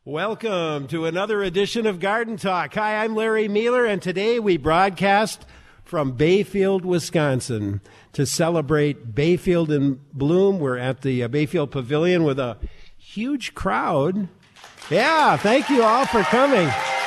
Welcome to another edition of Garden Talk. Hi, I'm Larry Mueller, and today we broadcast from Bayfield, Wisconsin to celebrate Bayfield in Bloom. We're at the Bayfield Pavilion with a huge crowd. Yeah, thank you all for coming.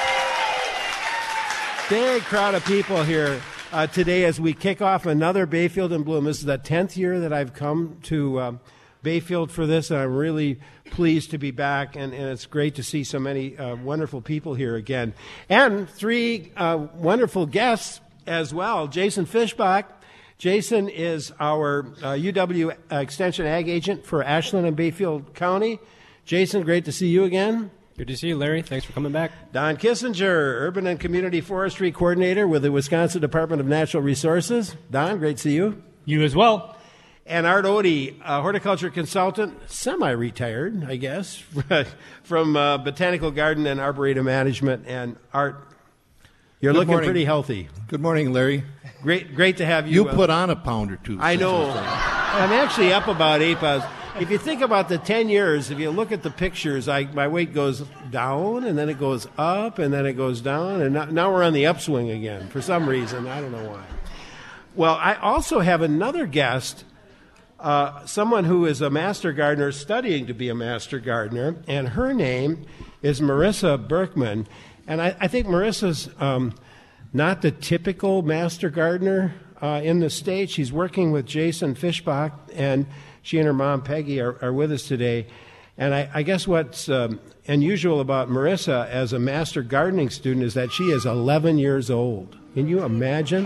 Big crowd of people here today as we kick off another Bayfield in Bloom. This is the 10th year that I've come to Bayfield for this, and I'm really pleased to be back, and it's great to see so many wonderful people here again. And three wonderful guests as well. Jason Fischbach. Jason is our UW Extension Ag Agent for Ashland and Bayfield County. Jason, great to see you again. Good to see you, Larry. Thanks for coming back. Don Kissinger, Urban and Community Forestry Coordinator with the Wisconsin Department of Natural Resources. Don, great to see you. You as well. And Art Odie, a horticulture consultant, semi-retired, I guess, from Botanical Garden and Arboretum Management. And Art, you're looking pretty healthy. Good morning, Larry. Great to have you. You put on a pound or two. I know. I'm actually up about 8 pounds. If you think about the 10 years, if you look at the pictures, my weight goes down, and then it goes up, and then it goes down, and now we're on the upswing again for some reason. I don't know why. Well, I also have another guest, someone who is a master gardener studying to be a master gardener, and her name is Marissa Berkman. And I think Marissa's not the typical master gardener in the state. She's working with Jason Fischbach, and she and her mom, Peggy, are with us today. And I guess what's unusual about Marissa as a master gardening student is that she is 11 years old. Can you imagine?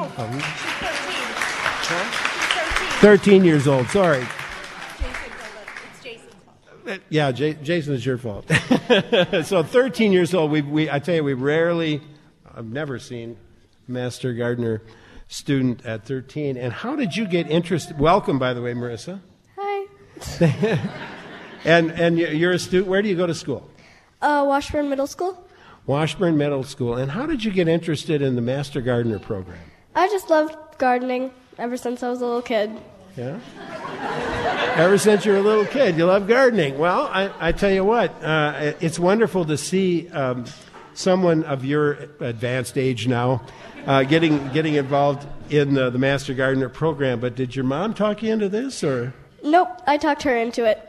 13 years old, sorry. It's Jason's fault. Yeah, Jason, it's your fault. So 13 years old, I tell you, I've never seen a master gardener student at 13. And how did you get interested? Welcome, by the way, Marissa. Hi. And you're a student. Where do you go to school? Washburn Middle School. Washburn Middle School. And how did you get interested in the Master Gardener program? I just loved gardening ever since I was a little kid. Yeah? Ever since you were a little kid, you love gardening. Well, I tell you what, it's wonderful to see someone of your advanced age now getting involved in the Master Gardener program. But did your mom talk you into this, or? Nope, I talked her into it.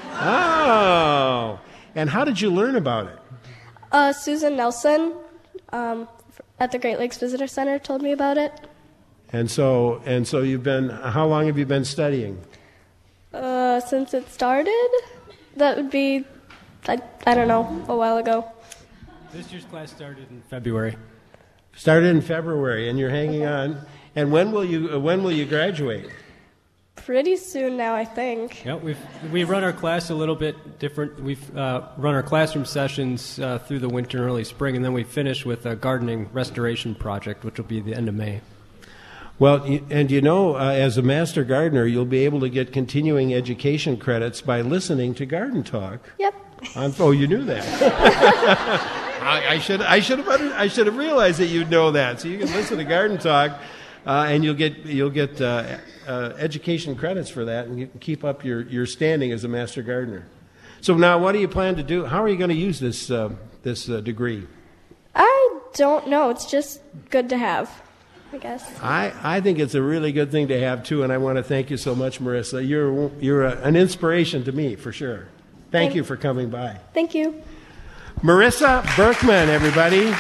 Oh, and how did you learn about it? Susan Nelson at the Great Lakes Visitor Center told me about it. And so how long have you been studying? Since it started, that would be, I don't know, a while ago. This year's class started in February. Started in February, and you're hanging on. And when will you graduate? Pretty soon now, I think. Yeah, we run our class a little bit different. We've run our classroom sessions through the winter and early spring, and then we finish with a gardening restoration project, which will be the end of May. Well, and as a master gardener, you'll be able to get continuing education credits by listening to Garden Talk. Yep. Oh, you knew that. I should have realized that you'd know that. So you can listen to Garden Talk, and you'll get education credits for that, and you can keep up your standing as a master gardener. So now, what do you plan to do? How are you going to use this degree? I don't know. It's just good to have, I guess. I think it's a really good thing to have, too, and I want to thank you so much, Marissa. You're an inspiration to me, for sure. Thank you for coming by. Thank you. Marissa Berkman, everybody.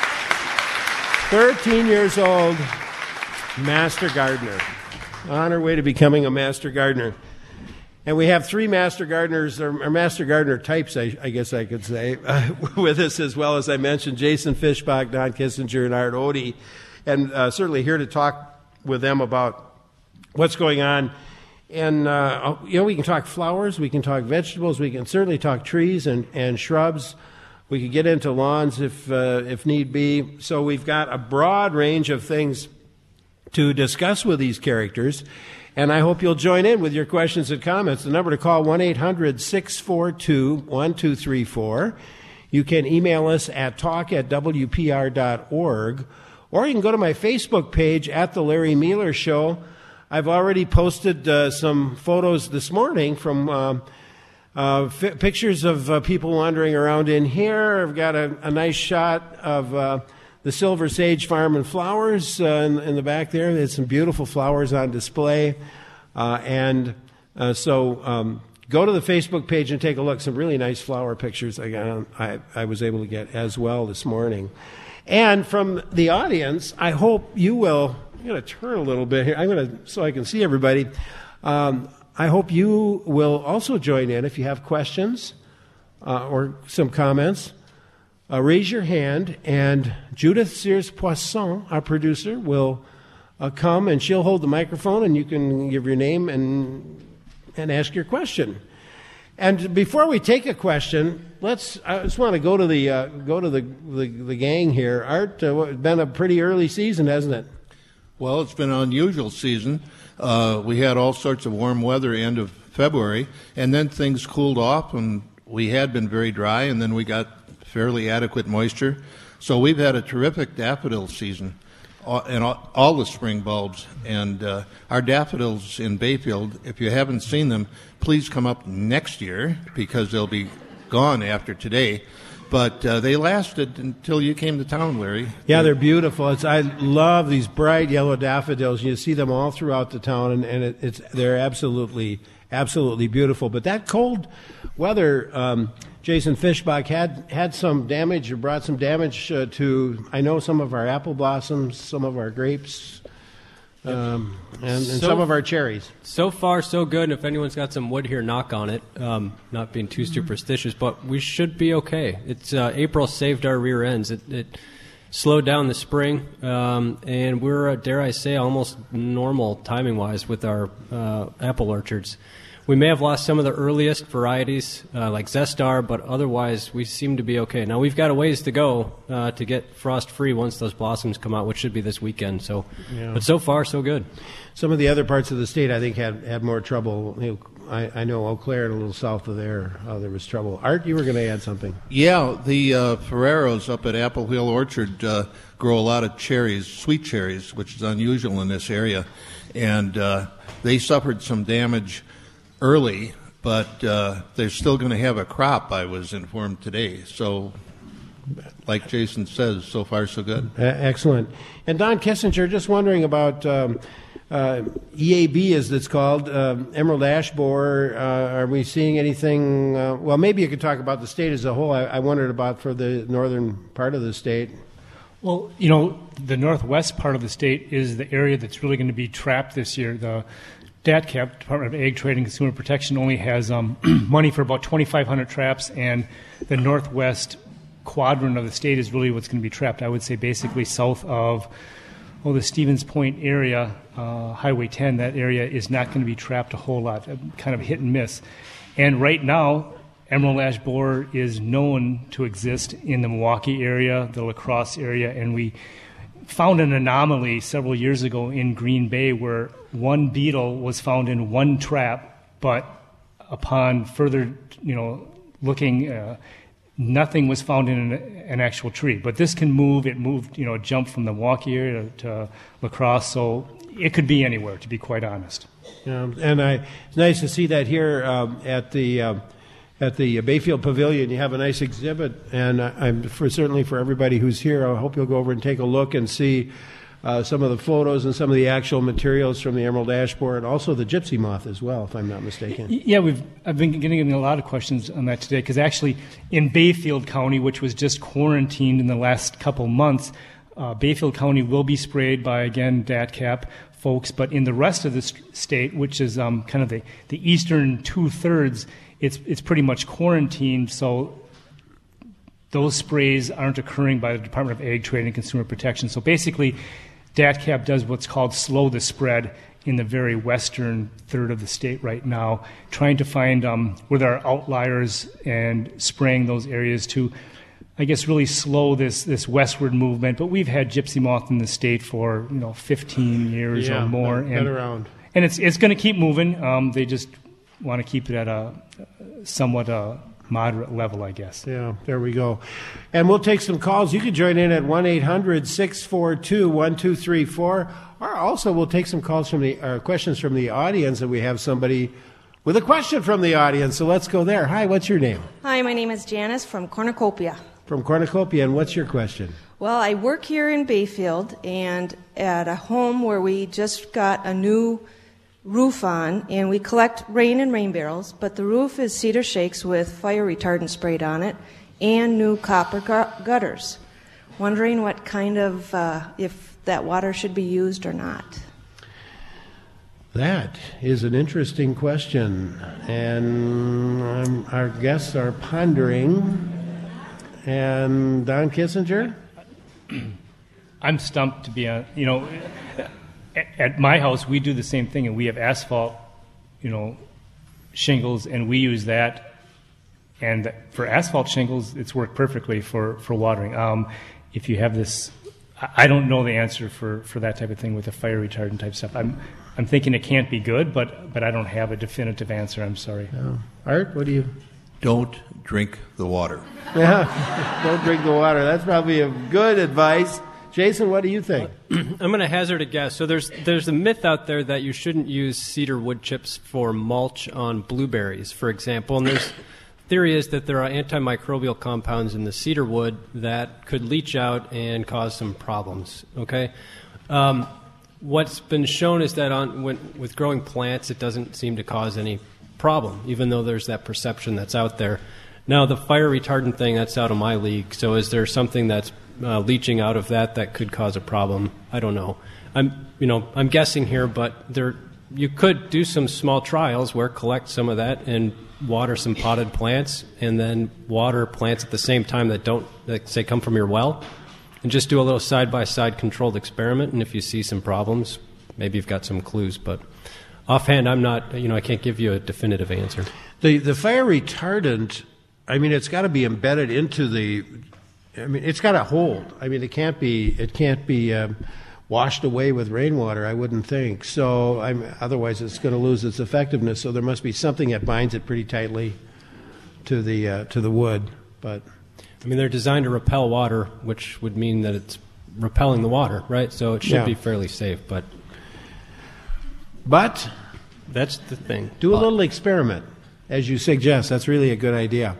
13 years old, master gardener. On her way to becoming a master gardener. And we have three master gardeners, or master gardener types, I guess I could say, with us as well, as I mentioned, Jason Fischbach, Don Kissinger, and Art Odie. And certainly here to talk with them about what's going on. And, we can talk flowers, we can talk vegetables, we can certainly talk trees and shrubs. We could get into lawns if need be. So we've got a broad range of things to discuss with these characters. And I hope you'll join in with your questions and comments. The number to call, 1-800-642-1234. You can email us at talk@wpr.org. Or you can go to my Facebook page, at The Larry Mueller Show. I've already posted some photos this morning from Pictures of people wandering around in here. I've got a nice shot of the Silver Sage Farm and Flowers in the back there. There's some beautiful flowers on display. So go to the Facebook page and take a look. Some really nice flower pictures I was able to get as well this morning. And from the audience, I hope you will. I'm going to turn a little bit here. So I can see everybody. I hope you will also join in if you have questions or some comments. Raise your hand, and Judith Sears-Poisson, our producer, will come, and she'll hold the microphone, and you can give your name and ask your question. And before we take a question, I just want to go to the gang here. Art, it's been a pretty early season, hasn't it? Well, it's been an unusual season. We had all sorts of warm weather end of February, and then things cooled off, and we had been very dry, and then we got fairly adequate moisture. So we've had a terrific daffodil season, and all the spring bulbs. And our daffodils in Bayfield, if you haven't seen them, please come up next year, because they'll be gone after today. But they lasted until you came to town, Larry. Yeah, they're beautiful. I love these bright yellow daffodils. You see them all throughout the town, and they're absolutely beautiful. But that cold weather, Jason Fischbach had some damage, or brought some damage to, I know, some of our apple blossoms, some of our grapes, and some of our cherries. So far, so good. And if anyone's got some wood here, knock on it. Not being too superstitious, but we should be okay. It's April saved our rear ends. It slowed down the spring, and we're, dare I say, almost normal timing-wise with our apple orchards. We may have lost some of the earliest varieties, like Zestar, but otherwise we seem to be okay. Now, we've got a ways to go to get frost-free once those blossoms come out, which should be this weekend. But so far, so good. Some of the other parts of the state, I think, had more trouble. I know Eau Claire and a little south of there was trouble. Art, you were going to add something. Yeah, the Ferreros up at Apple Hill Orchard grow a lot of cherries, sweet cherries, which is unusual in this area. And they suffered some damage early, but they're still going to have a crop, I was informed today. So, like Jason says, so far so good. Excellent. And Don Kissinger, just wondering about EAB, as it's called, Emerald Ash Borer. Are we seeing anything? Well, maybe you could talk about the state as a whole. I wondered about for the northern part of the state. Well, the northwest part of the state is the area that's really going to be trapped this year. The DATCAP, Department of Ag, Trade, and Consumer Protection, only has money for about 2,500 traps, and the northwest quadrant of the state is really what's going to be trapped. I would say basically south of the Stevens Point area, Highway 10, that area is not going to be trapped a whole lot, kind of hit and miss. And right now, Emerald Ash Borer is known to exist in the Milwaukee area, the La Crosse area, and we found an anomaly several years ago in Green Bay where one beetle was found in one trap, but upon further, looking, nothing was found in an actual tree. But this can move. It moved, jumped from the Milwaukee area to La Crosse, so it could be anywhere, to be quite honest. And it's nice to see that here at the Bayfield Pavilion. You have a nice exhibit, and certainly for everybody who's here, I hope you'll go over and take a look and see some of the photos and some of the actual materials from the Emerald Ash Borer, and also the gypsy moth as well, if I'm not mistaken. Yeah, I've been getting a lot of questions on that today, because actually in Bayfield County, which was just quarantined in the last couple months, Bayfield County will be sprayed by, again, DATCAP folks, but in the rest of the state, which is kind of the eastern two-thirds, it's pretty much quarantined, so those sprays aren't occurring by the Department of Ag, Trade, and Consumer Protection. So basically, DATCAP does what's called slow the spread in the very western third of the state right now, trying to find where there are outliers and spraying those areas to, I guess, really slow this westward movement. But we've had gypsy moth in the state for 15 years or more, been around, and it's going to keep moving. They just want to keep it at a somewhat moderate level, I guess. Yeah, there we go. And we'll take some calls. You can join in at 1-800-642-1234, or also we'll take some calls from questions from the audience, and we have somebody with a question from the audience. So let's go there. Hi, what's your name? Hi, my name is Janice from Cornucopia. From Cornucopia, and what's your question? Well, I work here in Bayfield and at a home where we just got a new roof on, and we collect rain in rain barrels, but the roof is cedar shakes with fire retardant sprayed on it and new copper gutters. Wondering what kind of, if that water should be used or not. That is an interesting question, and our guests are pondering. And Don Kissinger? I'm stumped, to be honest. At my house, we do the same thing, and we have asphalt, shingles, and we use that. And for asphalt shingles, it's worked perfectly for watering. If you have this, I don't know the answer for that type of thing with the fire retardant type stuff. I'm thinking it can't be good, but I don't have a definitive answer. I'm sorry. Oh. Art, what do you? Don't drink the water. Yeah, don't drink the water. That's probably a good advice. Jason, what do you think? I'm going to hazard a guess. So there's a myth out there that you shouldn't use cedar wood chips for mulch on blueberries, for example. And there's theory is that there are antimicrobial compounds in the cedar wood that could leach out and cause some problems. Okay, what's been shown is that with growing plants, it doesn't seem to cause any problem, even though there's that perception that's out there. Now, the fire retardant thing, that's out of my league. So is there something that's leaching out of that could cause a problem? I don't know. I'm guessing here, but you could do some small trials where collect some of that and water some potted plants, and then water plants at the same time that say come from your well, and just do a little side-by-side controlled experiment. And if you see some problems, maybe you've got some clues. But offhand, I'm not. I can't give you a definitive answer. The fire retardant, it's got to be embedded into the. It's got to hold. It can't be washed away with rainwater, I wouldn't think. So otherwise it's going to lose its effectiveness. So there must be something that binds it pretty tightly to the wood. But they're designed to repel water, which would mean that it's repelling the water, right? So it should be fairly safe. But that's the thing. Do a little experiment, as you suggest. That's really a good idea.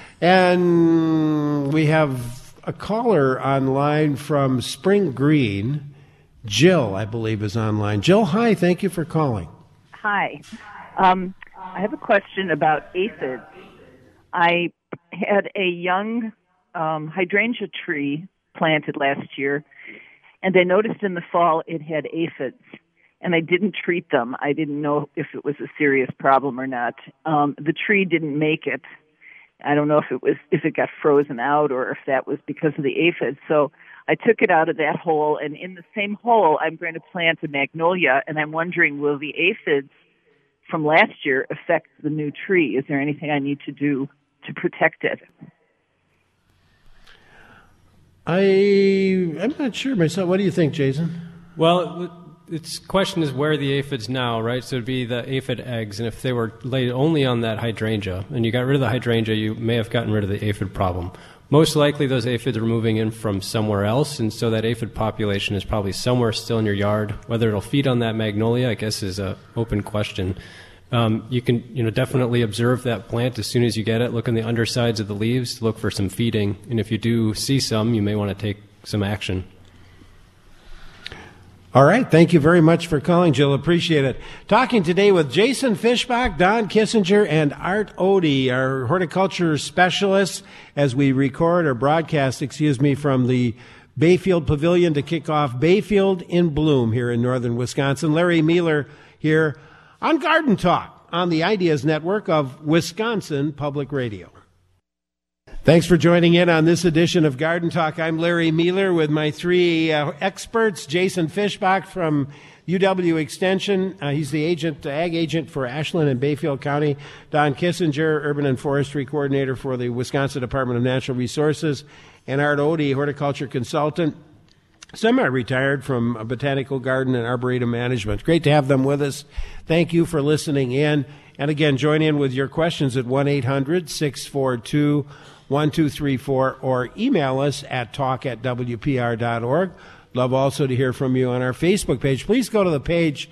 And we have a caller online from Spring Green. Jill, I believe, is online. Jill, hi. Thank you for calling. Hi. I have a question about aphids. I had a young hydrangea tree planted last year, and I noticed in the fall it had aphids, and I didn't treat them. I didn't know if it was a serious problem or not. The tree didn't make it. I don't know if it got frozen out or if that was because of the aphids. So I took it out of that hole, and in the same hole, I'm going to plant a magnolia, and I'm wondering, will the aphids from last year affect the new tree? Is there anything I need to do to protect it? I'm not sure myself. What do you think, Jason? Well, its question is where are the aphids now, right? So it would be the aphid eggs, and if they were laid only on that hydrangea, and you got rid of the hydrangea, you may have gotten rid of the aphid problem. Most likely those aphids are moving in from somewhere else, and so that aphid population is probably somewhere still in your yard. Whether it'll feed on that magnolia, I guess, is an open question. You can definitely observe that plant as soon as you get it. Look on the undersides of the leaves to look for some feeding, and if you do see some, you may want to take some action. All right. Thank you very much for calling, Jill. Appreciate it. Talking today with Jason Fischbach, Don Kissinger, and Art Odie, our horticulture specialists, as we record or broadcast, from the Bayfield Pavilion to kick off Bayfield in Bloom here in northern Wisconsin. Larry Mueller here on Garden Talk on the Ideas Network of Wisconsin Public Radio. Thanks for joining in on this edition of Garden Talk. I'm Larry Mueller with my three experts. Jason Fischbach from UW Extension. He's the ag agent for Ashland and Bayfield County. Don Kissinger, Urban and Forestry Coordinator for the Wisconsin Department of Natural Resources. And Art Odie, horticulture consultant, semi-retired from Botanical Garden and Arboretum Management. Great to have them with us. Thank you for listening in. And again, join in with your questions at 1-800-642-1234 or email us at talk@wpr.org. Love also to hear from you on our Facebook page. Please go to the page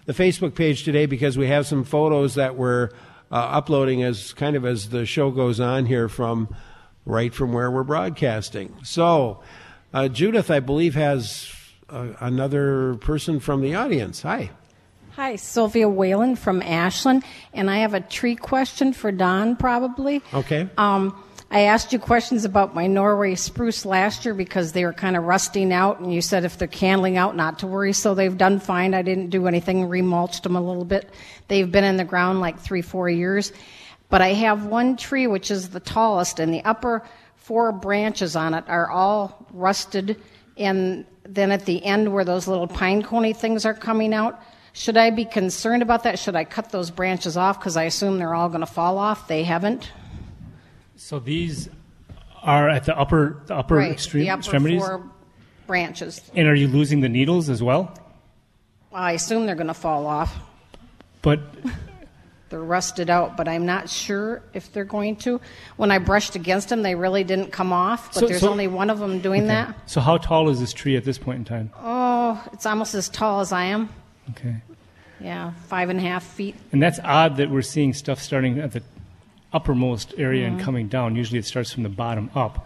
the Facebook page today because we have some photos that we're uploading as the show goes on here from where we're broadcasting. So, Judith, I believe, has another person from the audience. Hi. Hi, Sylvia Whalen from Ashland, and I have a tree question for Don, probably. Okay. I asked you questions about my Norway spruce last year because they were kind of rusting out, and you said if they're candling out, not to worry, so they've done fine. I didn't do anything, remulched them a little bit. They've been in the ground like 3-4 years. But I have one tree, which is the tallest, and the upper 4 branches on it are all rusted, and then at the end where those little pine coney things are coming out, should I be concerned about that? Should I cut those branches off? Because I assume they're all going to fall off. They haven't. So these are at the upper Right, extremities? the upper 4 branches. And are you losing the needles as well? I assume they're going to fall off. But They're rusted out, but I'm not sure if they're going to. When I brushed against them, they really didn't come off, but there's only one of them doing that. So how tall is this tree at this point in time? Oh, it's almost as tall as I am. Okay. Yeah, 5.5 feet. And that's odd that we're seeing stuff starting at the uppermost area and coming down. Usually it starts from the bottom up.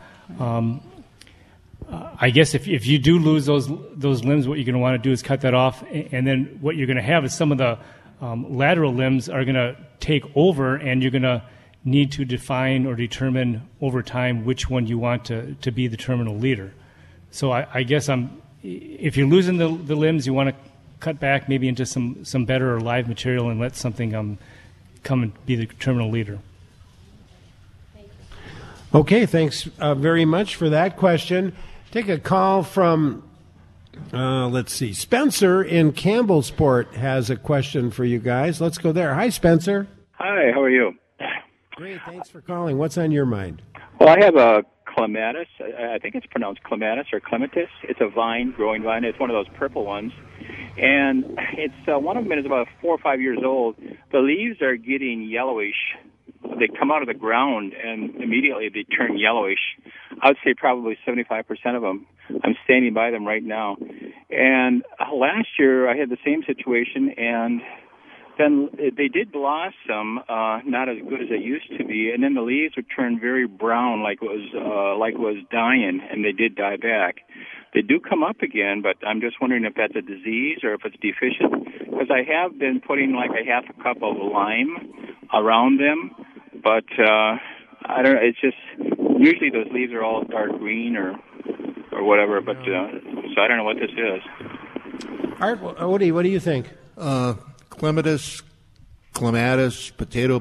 I guess if you do lose those limbs, what you're going to want to do is cut that off, and then what you're going to have is some of the lateral limbs are going to take over, and you're going to need to define or determine over time which one you want to be the terminal leader. So I guess if you're losing the limbs, you want to cut back maybe into some better or live material and let something come and be the terminal leader. Okay, thanks very much for that question. Take a call from, let's see, Spencer in Campbellsport has a question for you guys. Let's go there. Hi, Spencer. Hi, how are you? Great, thanks for calling. What's on your mind? Well, I have a clematis. I think it's pronounced clematis or clematis. It's a growing vine. It's one of those purple ones. And it's one of them is about 4 or 5 years old. The leaves are getting yellowish. They come out of the ground, and immediately they turn yellowish. I would say probably 75% of them. I'm standing by them right now. And last year I had the same situation, and then they did blossom, not as good as they used to be, and then the leaves would turn very brown, like it was dying, and they did die back. They do come up again, but I'm just wondering if that's a disease or if it's deficient, because I have been putting like a half a cup of lime around them, but I don't know. It's just usually those leaves are all dark green or whatever, but so I don't know what this is. Art, what do you think? Clematis, potato,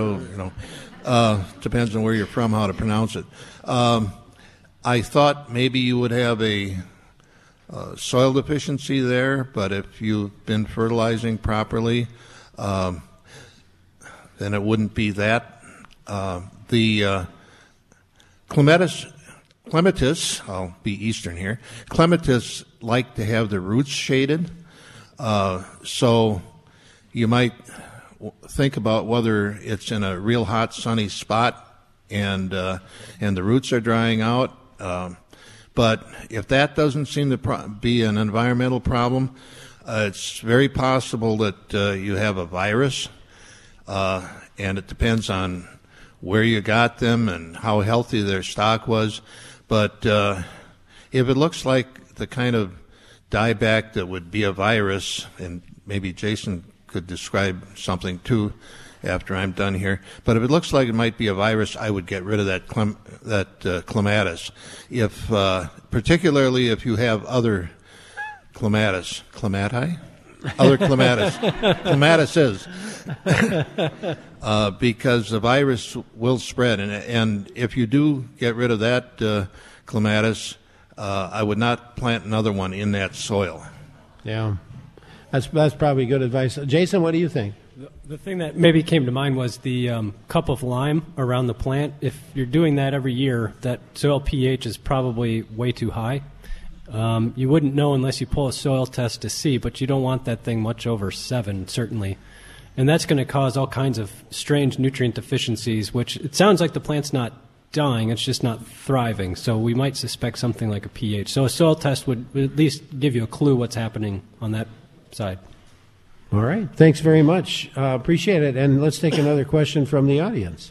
depends on where you're from, how to pronounce it. I thought maybe you would have a soil deficiency there, but if you've been fertilizing properly, then it wouldn't be that. The clematis, I'll be Eastern here, clematis like to have their roots shaded, so you might think about whether it's in a real hot, sunny spot and the roots are drying out. But if that doesn't seem to be an environmental problem, it's very possible that you have a virus, and it depends on where you got them and how healthy their stock was. But if it looks like the kind of dieback that would be a virus, and maybe Jason could describe something too after I'm done here. But if it looks like it might be a virus, I would get rid of that clematis. Particularly if you have other clematises, because the virus will spread. And if you do get rid of that clematis, I would not plant another one in that soil. Yeah. That's probably good advice. Jason, what do you think? The thing that maybe came to mind was the cup of lime around the plant. If you're doing that every year, that soil pH is probably way too high. You wouldn't know unless you pull a soil test to see, but you don't want that thing much over 7, certainly. And that's going to cause all kinds of strange nutrient deficiencies, which it sounds like the plant's not dying, it's just not thriving. So we might suspect something like a pH. So a soil test would at least give you a clue what's happening on that side. All right. Thanks very much. Appreciate it. And let's take another question from the audience.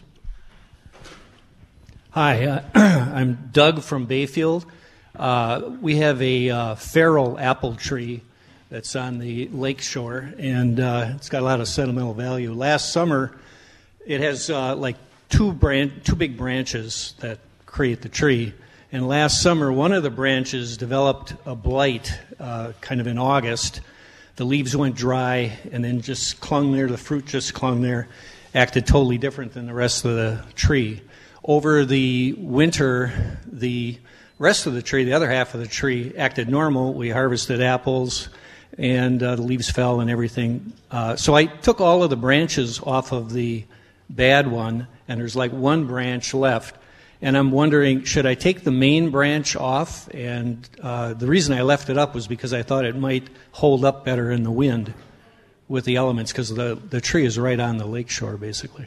Hi, I'm Doug from Bayfield. We have a feral apple tree that's on the lake shore, and it's got a lot of sentimental value. Last summer, it has like two big branches that create the tree. And last summer, one of the branches developed a blight kind of in August. The leaves went dry and then just clung there. The fruit just clung there, acted totally different than the rest of the tree. Over the winter, the rest of the tree, the other half of the tree, acted normal. We harvested apples, and the leaves fell and everything. So I took all of the branches off of the bad one, and there's like one branch left. And I'm wondering, should I take the main branch off? And the reason I left it up was because I thought it might hold up better in the wind with the elements, because the tree is right on the lake shore, basically.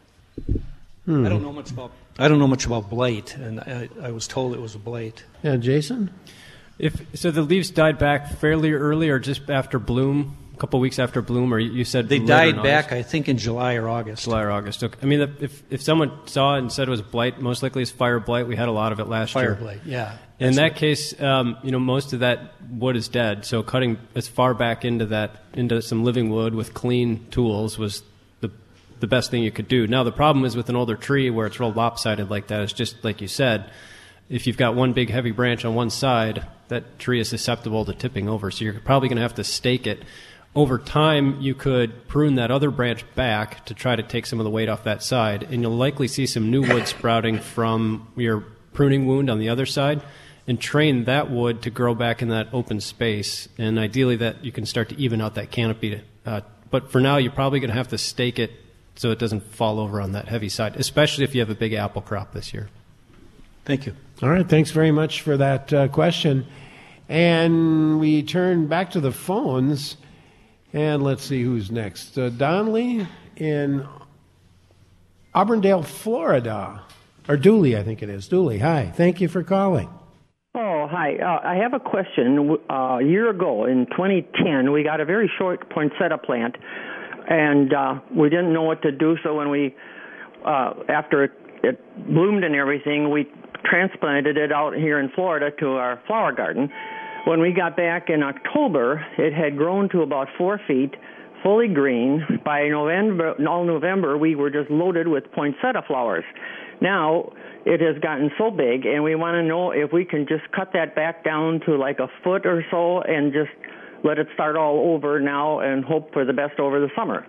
I don't know much about blight, and I was told it was a blight. Yeah, Jason? So the leaves died back fairly early, or just after bloom, a couple weeks after bloom, or you said they died back, I think, in July or August. Okay. I mean, if someone saw it and said it was blight, most likely it's fire blight. We had a lot of it last year. Fire blight, yeah. In that case, most of that wood is dead. So cutting as far back into some living wood with clean tools was the best thing you could do. Now, the problem is with an older tree where it's real lopsided like that, it's just like you said, if you've got one big heavy branch on one side, that tree is susceptible to tipping over. So you're probably going to have to stake it. Over time, you could prune that other branch back to try to take some of the weight off that side, and you'll likely see some new wood sprouting from your pruning wound on the other side, and train that wood to grow back in that open space. And ideally, that you can start to even out that canopy. But for now, you're probably going to have to stake it so it doesn't fall over on that heavy side, especially if you have a big apple crop this year. Thank you. All right, thanks very much for that question. And we turn back to the phones, and let's see who's next. Donnelly in Auburndale, Florida. Or Dooley, I think it is. Dooley, hi. Thank you for calling. Oh, hi. I have a question. A year ago, in 2010, we got a very short poinsettia plant, and we didn't know what to do, so when we, after it bloomed and everything, we transplanted it out here in Florida to our flower garden. When we got back in October, it had grown to about 4 feet, fully green. By November, we were just loaded with poinsettia flowers. Now, it has gotten so big, and we want to know if we can just cut that back down to like a foot or so and just let it start all over now and hope for the best over the summer.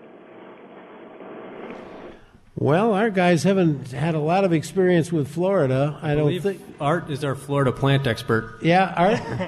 Well, our guys haven't had a lot of experience with Florida. I don't think Art is our Florida plant expert. Yeah, Art.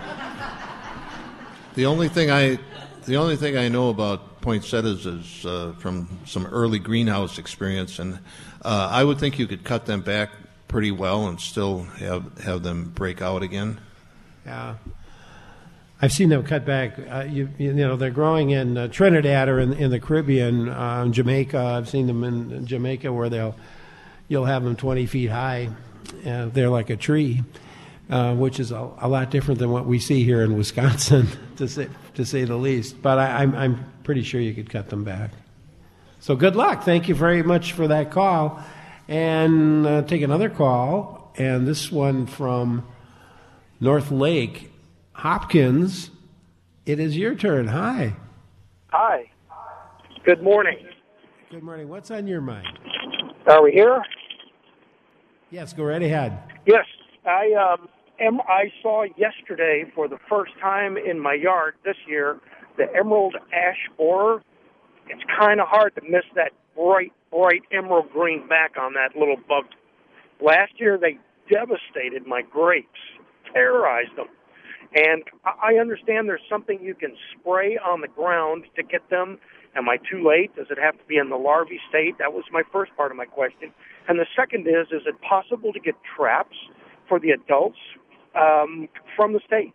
The only thing I know about poinsettias is from some early greenhouse experience, and I would think you could cut them back pretty well and still have them break out again. Yeah. I've seen them cut back. You know, they're growing in Trinidad or in the Caribbean, Jamaica. I've seen them in Jamaica where you'll have them 20 feet high. They're like a tree, which is a lot different than what we see here in Wisconsin, to say the least. But I'm pretty sure you could cut them back. So good luck. Thank you very much for that call. And take another call, and this one from North Lake. Hopkins, it is your turn. Hi. Hi. Good morning. Good morning. What's on your mind? Are we here? Yes, go right ahead. Yes. I saw yesterday for the first time in my yard this year the emerald ash borer. It's kind of hard to miss that bright emerald green back on that little bug. Last year they devastated my grapes, terrorized them. And I understand there's something you can spray on the ground to get them. Am I too late? Does it have to be in the larvae state? That was my first part of my question. And the second is it possible to get traps for the adults from the state?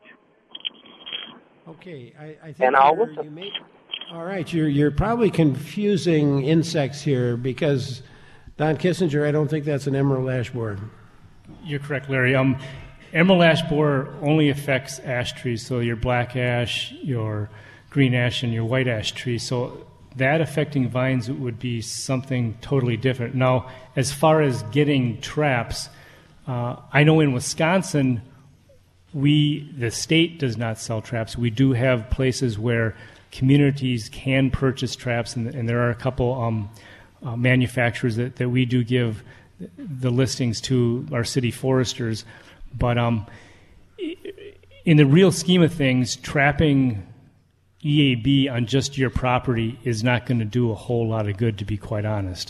Okay, I think and I'll listen. All right, you're probably confusing insects here because, Don Kissinger, I don't think that's an emerald ash borer. You're correct, Larry. Emerald ash borer only affects ash trees, so your black ash, your green ash and your white ash tree. So that affecting vines would be something totally different. Now, as far as getting traps, I know in Wisconsin, the state does not sell traps. We do have places where communities can purchase traps, and there are a couple manufacturers that we do give the listings to our city foresters. But in the real scheme of things, trapping EAB on just your property is not going to do a whole lot of good, to be quite honest.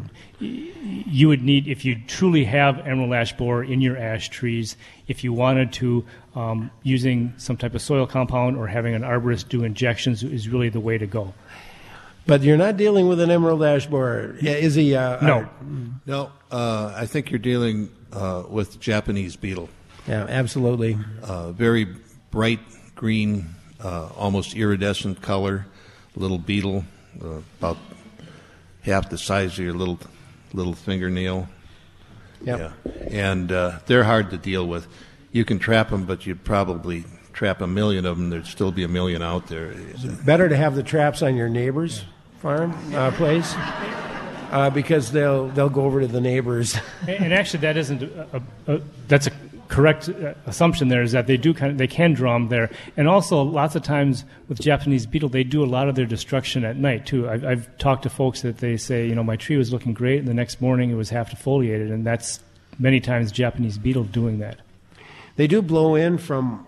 You would need, if you truly have emerald ash borer in your ash trees, if you wanted to, using some type of soil compound or having an arborist do injections is really the way to go. But you're not dealing with an emerald ash borer, is he? No. No, I think you're dealing with Japanese beetle. Yeah, absolutely. Very bright green, almost iridescent color, little beetle, about half the size of your little fingernail. Yep. Yeah, and they're hard to deal with. You can trap them, but you'd probably trap 1 million of them. There'd still be 1 million out there. Is it better to have the traps on your neighbor's farm place? Because they'll go over to the neighbors. And actually, that isn't that's a correct assumption. There is that they can draw them there, and also lots of times with Japanese beetle, they do a lot of their destruction at night too. I've talked to folks that they say, my tree was looking great, and the next morning it was half defoliated, and that's many times Japanese beetle doing that. They do blow in from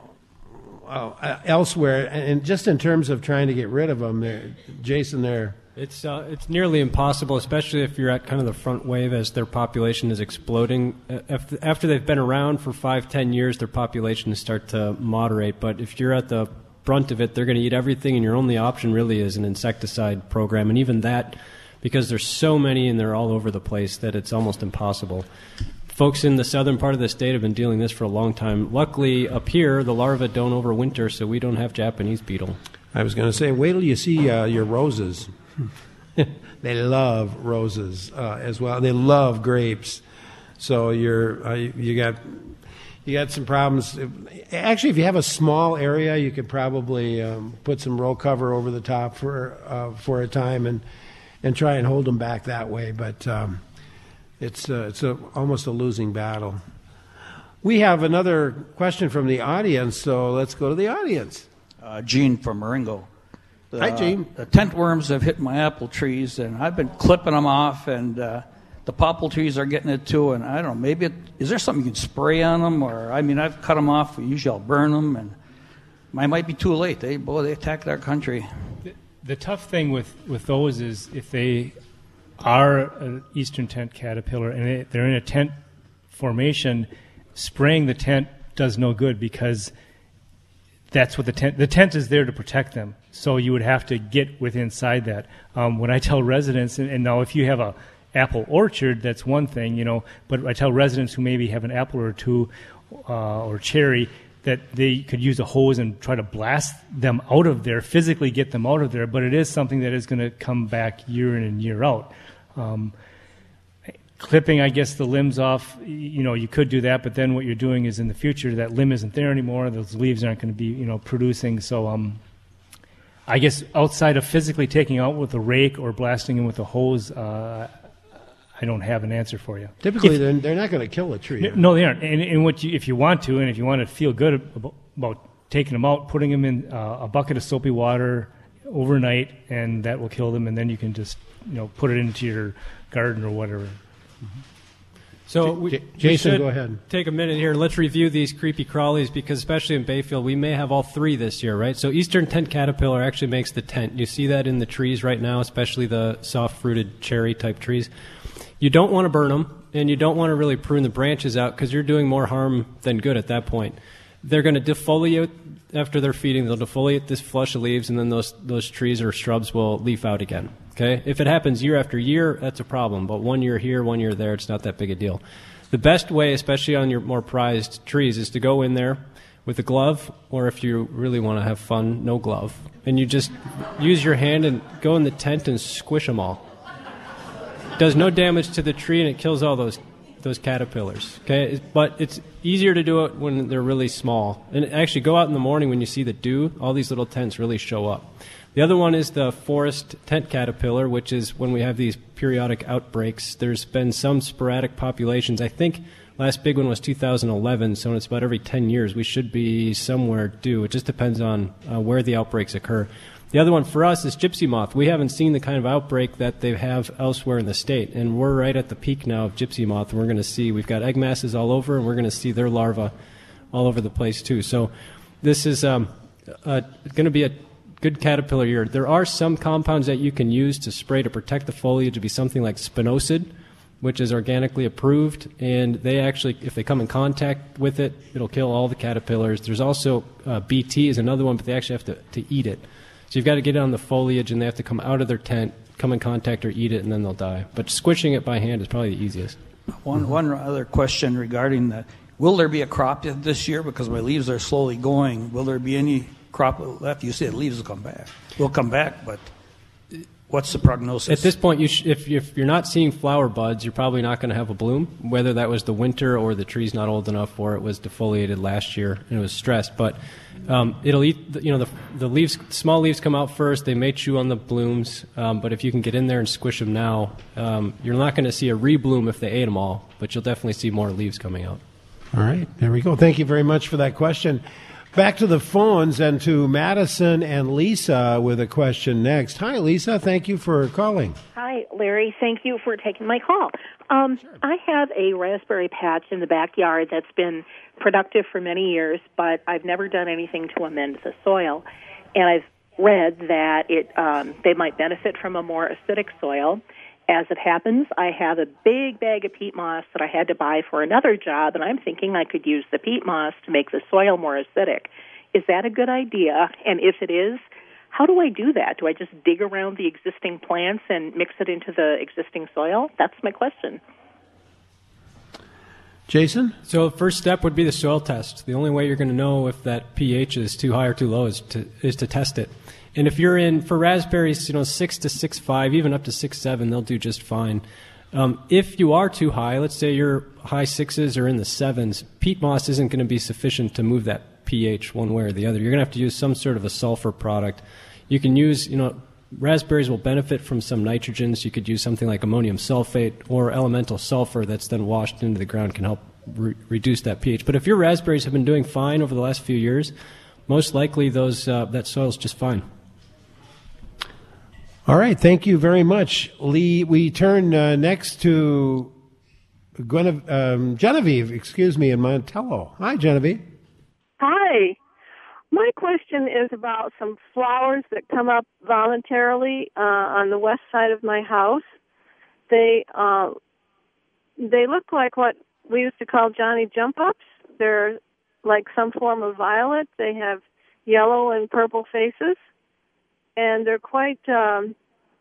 elsewhere, and just in terms of trying to get rid of them, Jason, It's nearly impossible, especially if you're at kind of the front wave as their population is exploding. After they've been around for 5-10 years, their populations start to moderate. But if you're at the brunt of it, they're going to eat everything, and your only option really is an insecticide program. And even that, because there's so many and they're all over the place, that it's almost impossible. Folks in the southern part of the state have been dealing with this for a long time. Luckily, up here, the larvae don't overwinter, so we don't have Japanese beetle. I was going to say, wait till you see your roses. They love roses as well. They love grapes. So you got some problems. Actually, if you have a small area, you could probably put some row cover over the top for a time and try and hold them back that way. But it's almost a losing battle. We have another question from the audience, so let's go to the audience. Gene from Marengo. Hi, Gene. The tent worms have hit my apple trees, and I've been clipping them off, and the popple trees are getting it too. And I don't know, is there something you can spray on them? Or, I've cut them off. Usually I'll burn them, and I might be too late. They attacked our country. The tough thing with those is if they are an eastern tent caterpillar and they're in a tent formation, spraying the tent does no good because that's what the tent is there to protect them. So you would have to get inside that. When I tell residents, and now if you have a apple orchard, that's one thing, but I tell residents who maybe have an apple or two or cherry that they could use a hose and try to blast them out of there, physically get them out of there, but it is something that is going to come back year in and year out. Clipping, I guess, the limbs off, you could do that, but then what you're doing is in the future that limb isn't there anymore, those leaves aren't going to be, producing, so I guess outside of physically taking out with a rake or blasting them with a hose, I don't have an answer for you. Typically, they're not going to kill a tree. No, they aren't. And if you want to, and if you want to feel good about taking them out, putting them in a bucket of soapy water overnight, and that will kill them, and then you can just put it into your garden or whatever. So Jason, go ahead. Take a minute here and let's review these creepy crawlies because especially in Bayfield, we may have all three this year, right? So eastern tent caterpillar actually makes the tent. You see that in the trees right now, especially the soft-fruited cherry-type trees. You don't want to burn them, and you don't want to really prune the branches out because you're doing more harm than good at that point. They're going to defoliate after they're feeding. They'll defoliate this flush of leaves, and then those trees or shrubs will leaf out again. Okay? If it happens year after year, that's a problem. But 1 year here, 1 year there, it's not that big a deal. The best way, especially on your more prized trees, is to go in there with a glove, or if you really want to have fun, no glove. And you just use your hand and go in the tent and squish them all. It does no damage to the tree, and it kills all those those caterpillars. Okay, but it's easier to do it when they're really small. And actually, go out in the morning when you see the dew. All these little tents really show up. The other one is the forest tent caterpillar, which is when we have these periodic outbreaks. There's been some sporadic populations. I think last big one was 2011, so it's about every 10 years. We should be somewhere due. It just depends on where the outbreaks occur. The other one for us is gypsy moth. We haven't seen the kind of outbreak that they have elsewhere in the state, and we're right at the peak now of gypsy moth, and we're going to see, we've got egg masses all over, and we're going to see their larvae all over the place too. So this is going to be a good caterpillar year. There are some compounds that you can use to spray to protect the foliage. It'd be something like spinosad, which is organically approved, and they actually, if they come in contact with it, it'll kill all the caterpillars. There's also BT is another one, but they actually have to eat it. So you've got to get it on the foliage, and they have to come out of their tent, come in contact or eat it, and then they'll die. But squishing it by hand is probably the easiest. One other question regarding that. Will there be a crop this year? Because my leaves are slowly going. Will there be any crop left? You said leaves will come back. Will come back, but what's the prognosis? At this point, if you're not seeing flower buds, you're probably not going to have a bloom, whether that was the winter or the tree's not old enough or it was defoliated last year and it was stressed. But it'll eat, the leaves, small leaves come out first. They may chew on the blooms, but if you can get in there and squish them now, you're not going to see a rebloom if they ate them all, but you'll definitely see more leaves coming out. All right, there we go. Thank you very much for that question. Back to the phones and to Madison and Lisa with a question next. Hi, Lisa. Thank you for calling. Hi, Larry. Thank you for taking my call. I have a raspberry patch in the backyard that's been productive for many years, but I've never done anything to amend the soil. And I've read that they might benefit from a more acidic soil. As it happens, I have a big bag of peat moss that I had to buy for another job, and I'm thinking I could use the peat moss to make the soil more acidic. Is that a good idea? And if it is, how do I do that? Do I just dig around the existing plants and mix it into the existing soil? That's my question. Jason? So the first step would be the soil test. The only way you're going to know if that pH is too high or too low is to test it. And if you're in, for raspberries, 6 to 6.5, even up to 6.7, they'll do just fine. If you are too high, let's say you're high 6s or in the 7s, peat moss isn't going to be sufficient to move that pH one way or the other. You're going to have to use some sort of a sulfur product. You can use, raspberries will benefit from some nitrogens. You could use something like ammonium sulfate or elemental sulfur that's then washed into the ground can help reduce that pH. But if your raspberries have been doing fine over the last few years, most likely that soil's just fine. All right, thank you very much, Lee. We turn next to Genevieve, in Montello. Hi, Genevieve. Hi. My question is about some flowers that come up voluntarily on the west side of my house. They look like what we used to call Johnny Jump-Ups. They're like some form of violet. They have yellow and purple faces. And they're quite hardy.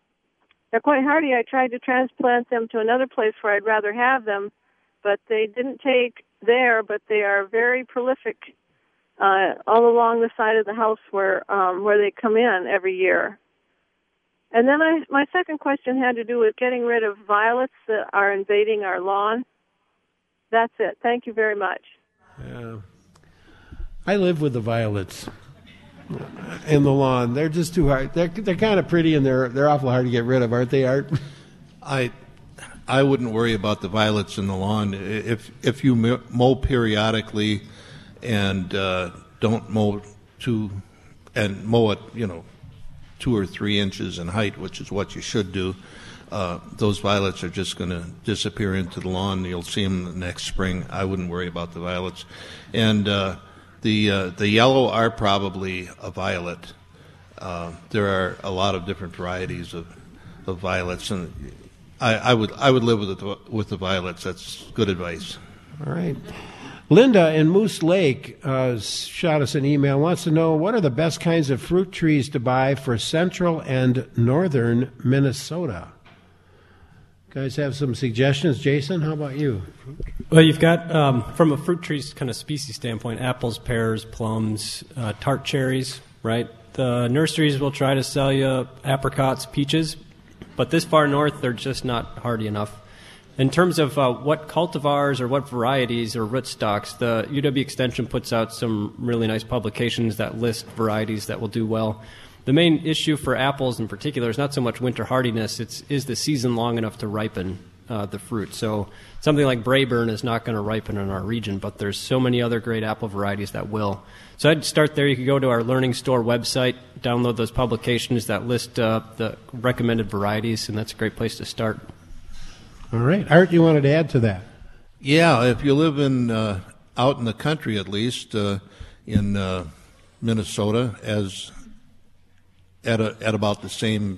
I tried to transplant them to another place where I'd rather have them, but they didn't take there. But they are very prolific all along the side of the house where they come in every year. And then my second question had to do with getting rid of violets that are invading our lawn. That's it. Thank you very much. Yeah. I live with the violets in the lawn. They're just too hard. They're kind of pretty, and they're awful hard to get rid of, aren't they, Art? I wouldn't worry about the violets in the lawn. If you mow periodically and don't mow mow it 2 or 3 inches in height, which is what you should do, those violets are just going to disappear into the lawn. You'll see them the next spring. I wouldn't worry about the violets. And the yellow are probably a violet. There are a lot of different varieties of violets, and I would live with the violets. That's good advice. All right. Linda in Moose Lake shot us an email, wants to know what are the best kinds of fruit trees to buy for central and northern Minnesota. Guys have some suggestions. Jason, how about you? Well, you've got, from a fruit trees kind of species standpoint, apples, pears, plums, tart cherries, right? The nurseries will try to sell you apricots, peaches, but this far north, they're just not hardy enough. In terms of what cultivars or what varieties or rootstocks, the UW Extension puts out some really nice publications that list varieties that will do well. The main issue for apples in particular is not so much winter hardiness, is the season long enough to ripen the fruit. So something like Braeburn is not going to ripen in our region, but there's so many other great apple varieties that will. So I'd start there. You could go to our Learning Store website, download those publications that list the recommended varieties, and that's a great place to start. All right. Art, you wanted to add to that? Yeah, if you live in out in the country, at least in Minnesota, as at about the same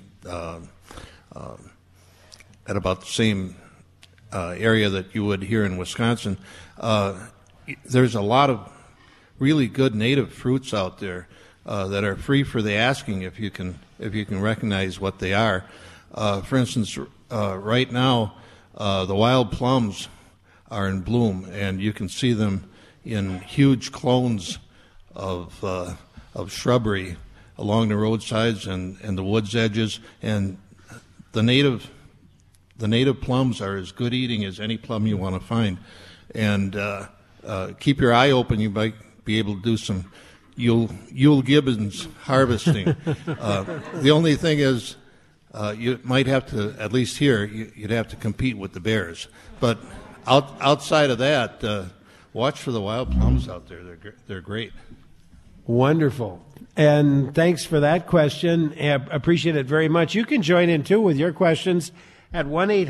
area that you would here in Wisconsin, there's a lot of really good native fruits out there that are free for the asking if you can recognize what they are. For instance, right now the wild plums are in bloom, and you can see them in huge clones of shrubbery along the roadsides and the woods edges, and the native plums are as good eating as any plum you want to find. And keep your eye open. You might be able to do some Yule Gibbons harvesting. The only thing is you might have to, at least here, you'd have to compete with the bears. But outside of that, watch for the wild plums out there. They're great. Wonderful. And thanks for that question. I appreciate it very much. You can join in, too, with your questions at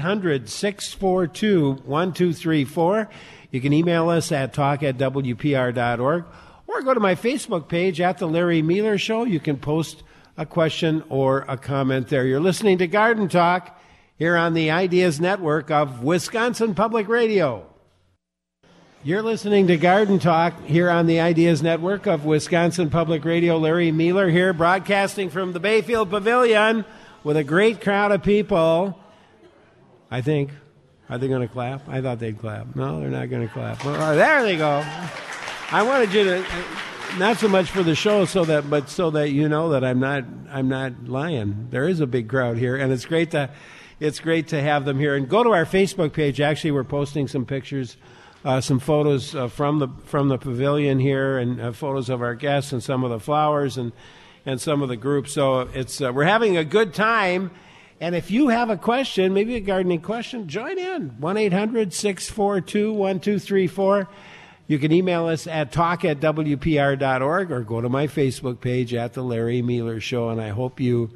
1-800-642-1234. You can email us at talk@wpr.org or go to my Facebook page at The Larry Mealer Show. You can post a question or a comment there. You're listening to Garden Talk here on the Ideas Network of Wisconsin Public Radio. You're listening to Garden Talk here on the Ideas Network of Wisconsin Public Radio. Larry Mealer here, broadcasting from the Bayfield Pavilion with a great crowd of people. I think. Are they going to clap? I thought they'd clap. No, they're not going to clap. Oh, there they go. I wanted you to, not so much for the show, but so that you know that I'm not lying. There is a big crowd here, and it's great to have them here. And go to our Facebook page. Actually, we're posting some pictures. Some photos from the pavilion here, and photos of our guests and some of the flowers and some of the groups. So it's we're having a good time. And if you have a question, maybe a gardening question, join in. 1-800-642-1234. You can email us at talk@wpr.org or go to my Facebook page at The Larry Mealer Show. And I hope you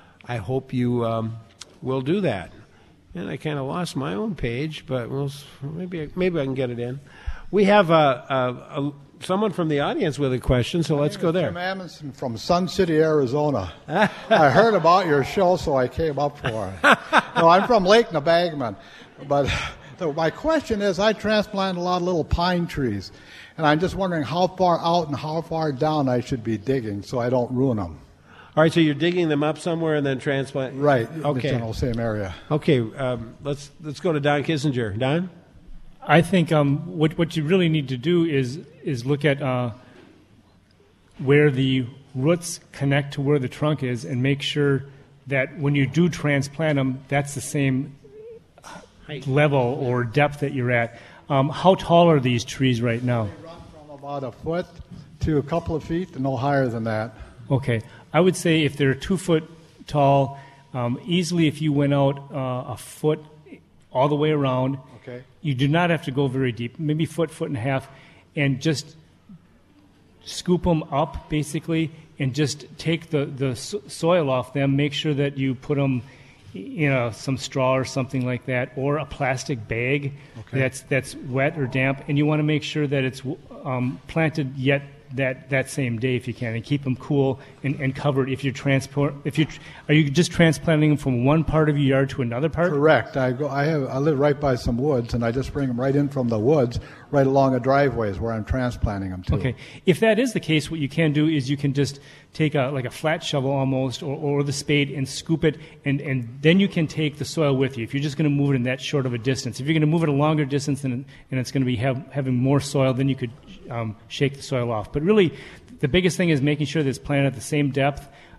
will do that. And I kind of lost my own page, but maybe I can get it in. We have someone from the audience with a question, so let's go there. Jim Amundsen from Sun City, Arizona. I heard about your show, so I came up for it. No, I'm from Lake Nebagman, but my question is, I transplant a lot of little pine trees, and I'm just wondering how far out and how far down I should be digging so I don't ruin them. All right, so you're digging them up somewhere and then transplanting? Right, okay. In the general same area. Okay, let's go to Don Kissinger. Don? I think what you really need to do is look at where the roots connect to where the trunk is and make sure that when you do transplant them, that's the same level or depth that you're at. How tall are these trees right now? They run from about a foot to a couple of feet and no higher than that. Okay. I would say if they're 2 foot tall, easily if you went out a foot all the way around, okay. You do not have to go very deep, maybe foot and a half, and just scoop them up basically and just take the soil off them. Make sure that you put them in some straw or something like that, or a plastic bag that's wet or damp, and you want to make sure that it's planted yet that same day if you can, and keep them cool and covered. Are you just transplanting them from one part of your yard to another part? Correct. I live right by some woods, and I just bring them right in from the woods, right along a driveway is where I'm transplanting them to. Okay. If that is the case, what you can do is you can just take a flat shovel almost, or the spade, and scoop it, and then you can take the soil with you. If you're just going to move it in that short of a distance, if you're going to move it a longer distance and it's going to be having more soil, then you could shake the soil off. But really, the biggest thing is making sure that it's planted at the same depth.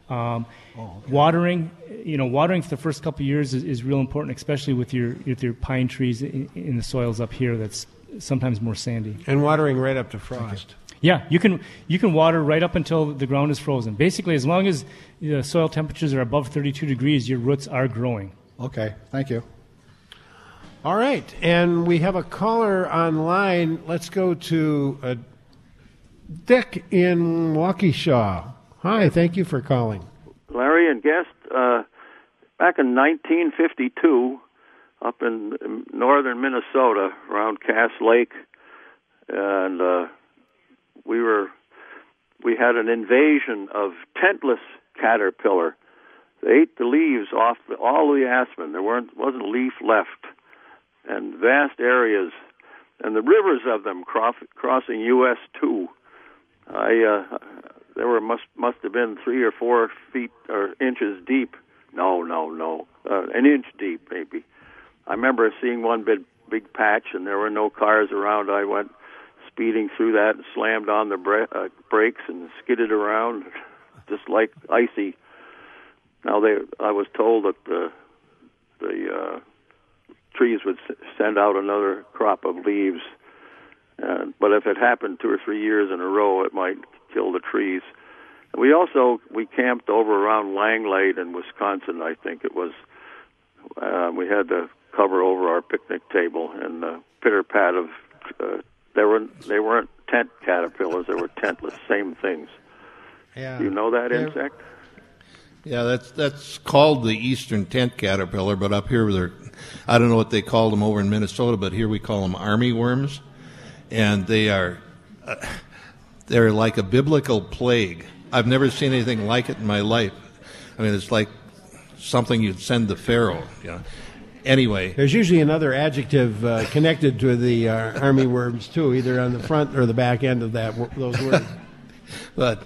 Watering, watering for the first couple of years is real important, especially with your pine trees in the soils up here. That's sometimes more sandy. And watering right up to frost. Yeah, you can water right up until the ground is frozen. Basically, as long as the soil temperatures are above 32 degrees, your roots are growing. Okay, thank you. All right, and we have a caller online. Let's go to Dick in Waukesha. Hi, thank you for calling. Larry and guest, back in 1952, up in northern Minnesota, around Cass Lake, and we had an invasion of tentless caterpillar. They ate the leaves off all the aspen. There wasn't a leaf left, and vast areas, and the rivers of them crossing US 2. There were must have been 3 or 4 feet or inches deep. No, an inch deep maybe. I remember seeing one big patch, and there were no cars around. I went speeding through that and slammed on the brakes and skidded around, just like icy. Now I was told that the trees would send out another crop of leaves, but if it happened 2 or 3 years in a row, it might kill the trees. And we camped over around Langlade in Wisconsin, I think it was. We had the cover over our picnic table, and the pitter-pat of they weren't tent caterpillars, they were tentless, same things. Yeah. Do you know that insect? Yeah, that's called the eastern tent caterpillar, but up here I don't know what they call them over in Minnesota, but here we call them army worms, and they're like a biblical plague. I've never seen anything like it in my life. I mean, it's like something you'd send to Pharaoh. Anyway, there's usually another adjective connected to the army worms too, either on the front or the back end of those words. But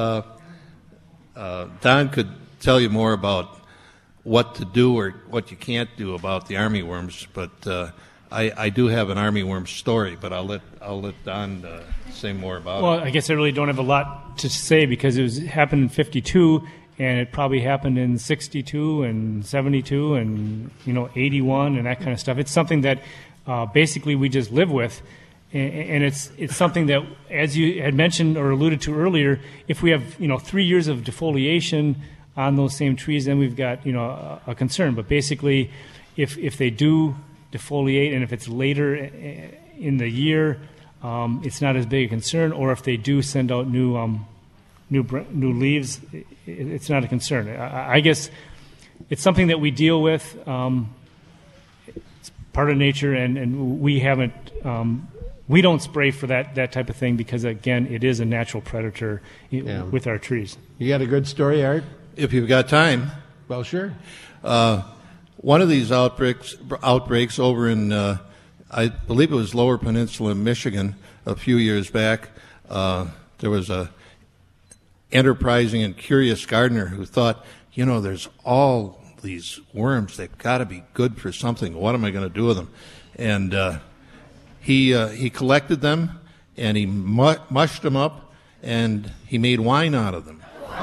Don could tell you more about what to do or what you can't do about the army worms. But I do have an army worm story, but I'll let Don say more about it. Well, I guess I really don't have a lot to say because it happened in 52, and it probably happened in 62 and 72 and 81 and that kind of stuff. It's something that basically we just live with, and it's something that, as you had mentioned or alluded to earlier, if we have 3 years of defoliation on those same trees, then we've got a concern. But basically, if they do defoliate and if it's later in the year, it's not as big a concern. Or if they do send out new leaves, it's not a concern. I guess it's something that we deal with. It's part of nature, and we haven't. We don't spray for that type of thing because, again, it is a natural predator with our trees. You got a good story, Art? If you've got time. Well, sure. One of these outbreaks over in, I believe it was Lower Peninsula, Michigan, a few years back. There was a enterprising and curious gardener who thought, there's all these worms. They've got to be good for something. What am I going to do with them? And he collected them, and he mushed them up, and he made wine out of them.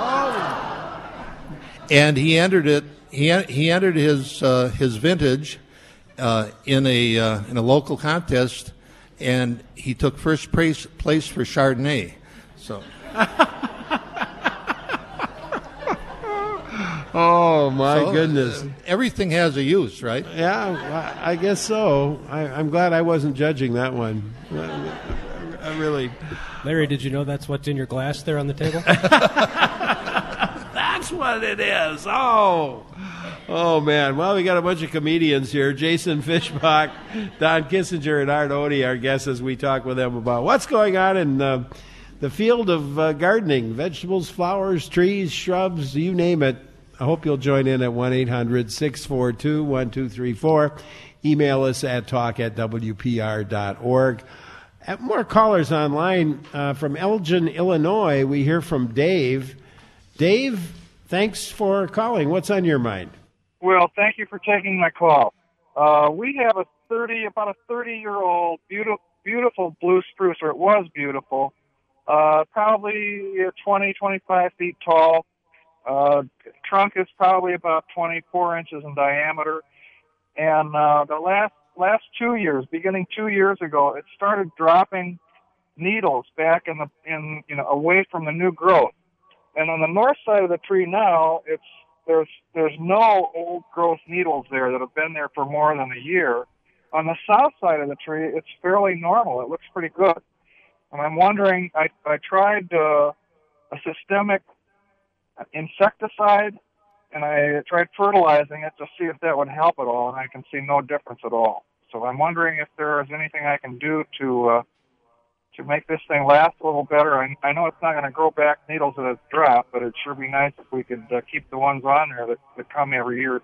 And he entered it. He entered his vintage in a local contest, and he took first place for Chardonnay. So. Oh my goodness! Everything has a use, right? Yeah, I guess so. I'm glad I wasn't judging that one. I really. Larry, did you know that's what's in your glass there on the table? That's what it is. Oh man. Well, we got a bunch of comedians here. Jason Fishbach, Don Kissinger, and Art Odie, our guests, as we talk with them about what's going on in the field of gardening, vegetables, flowers, trees, shrubs, you name it. I hope you'll join in at 1-800-642-1234. Email us at talk@wpr.org. More callers online from Elgin, Illinois. We hear from Dave. Dave, thanks for calling. What's on your mind? Well, thank you for taking my call. We have about a 30-year-old beautiful blue spruce, or it was beautiful, probably 20, 25 feet tall. Trunk is probably about 24 inches in diameter. And the last 2 years, beginning 2 years ago, it started dropping needles back in away from the new growth. And on the north side of the tree now, there's no old growth needles there that have been there for more than a year. On the south side of the tree, it's fairly normal. It looks pretty good. And I'm wondering, I tried a systemic insecticide, and I tried fertilizing it to see if that would help at all, and I can see no difference at all. So I'm wondering if there is anything I can do to make this thing last a little better. I know it's not going to grow back needles at a drop, but it'd sure be nice if we could keep the ones on there that come every year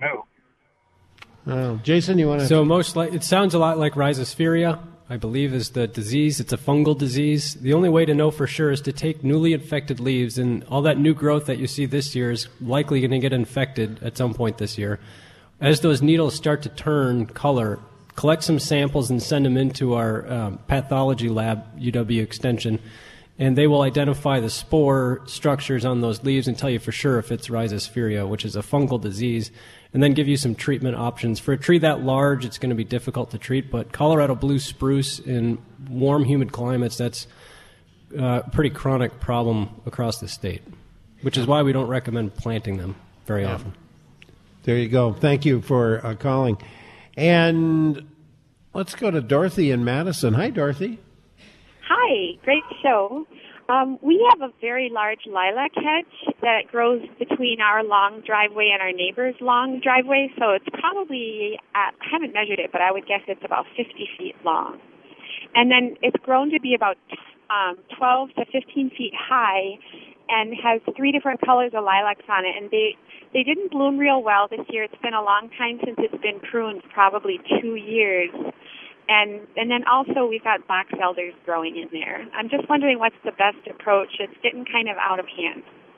new. Jason, you want to? So it sounds a lot like Rhizosphaera, I believe, is the disease. It's a fungal disease. The only way to know for sure is to take newly infected leaves, and all that new growth that you see this year is likely going to get infected at some point this year. As those needles start to turn color, collect some samples and send them into our pathology lab, UW Extension, and they will identify the spore structures on those leaves and tell you for sure if it's Rhizosphaera, which is a fungal disease, and then give you some treatment options. For a tree that large, it's going to be difficult to treat, but Colorado blue spruce in warm, humid climates, that's a pretty chronic problem across the state, which is why we don't recommend planting them very often. There you go. Thank you for calling. And let's go to Dorothy in Madison. Hi, Dorothy. Hi, great show. We have a very large lilac hedge that grows between our long driveway and our neighbor's long driveway, so it's probably, I haven't measured it, but I would guess it's about 50 feet long. And then it's grown to be about 12 to 15 feet high and has 3 different colors of lilacs on it, and they didn't bloom real well this year. It's been a long time since it's been pruned, probably 2 years. And then also we've got box elders growing in there. I'm just wondering what's the best approach. It's getting kind of out of hand.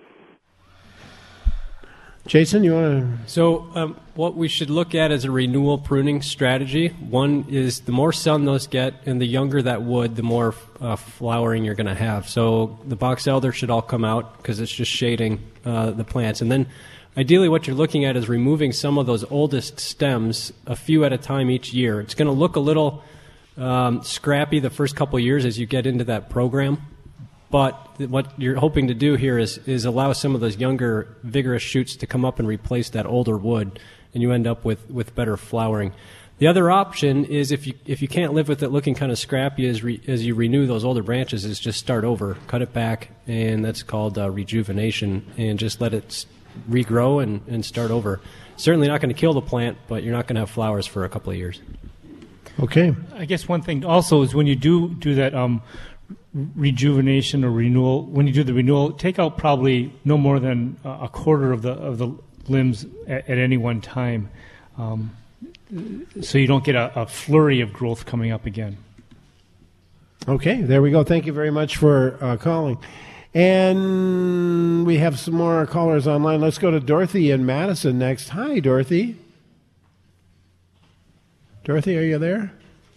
Jason, you want to? So what we should look at is a renewal pruning strategy. One is the more sun those get and the younger that wood, the more flowering you're going to have. So the box elder should all come out because it's just shading the plants. And then ideally what you're looking at is removing some of those oldest stems a few at a time each year. It's going to look a little scrappy the first couple of years as you get into that program. But what you're hoping to do here is allow some of those younger, vigorous shoots to come up and replace that older wood, and you end up with better flowering. The other option is if you can't live with it looking kind of scrappy as you renew those older branches, is just start over, cut it back, and that's called rejuvenation, and just let it regrow and start over. Certainly not going to kill the plant, but you're not going to have flowers for a couple of years. Okay. I guess one thing also is when you do that rejuvenation or renewal, when you do the renewal, take out probably no more than a quarter of the limbs at any one time, so you don't get a flurry of growth coming up again. Okay, there we go. Thank you very much for calling. And we have some more callers online. Let's go to Dorothy in Madison next. Hi, Dorothy. Dorothy, are you there?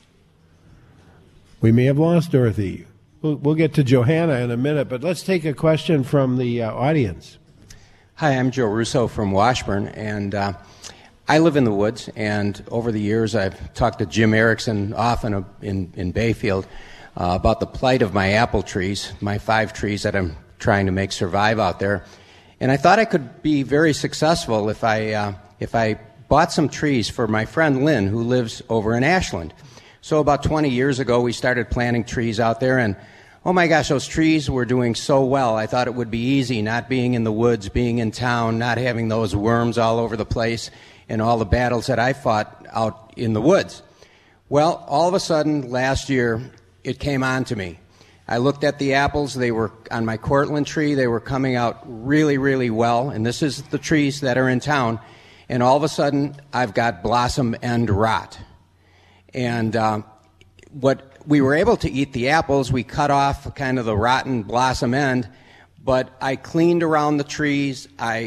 We may have lost Dorothy. We'll get to Johanna in a minute, but let's take a question from the audience. Hi, I'm Joe Russo from Washburn, and I live in the woods, and over the years I've talked to Jim Erickson often in Bayfield about the plight of my apple trees, my 5 trees that I'm trying to make survive out there. And I thought I could be very successful if I bought some trees for my friend Lynn, who lives over in Ashland. So about 20 years ago, we started planting trees out there, and oh my gosh, those trees were doing so well. I thought it would be easy not being in the woods, being in town, not having those worms all over the place, and all the battles that I fought out in the woods. Well, all of a sudden, last year, it came on to me. I looked at the apples. They were on my Cortland tree. They were coming out really, really well, and this is the trees that are in town. And all of a sudden, I've got blossom end rot. And what we were able to eat the apples. We cut off kind of the rotten blossom end, but I cleaned around the trees. I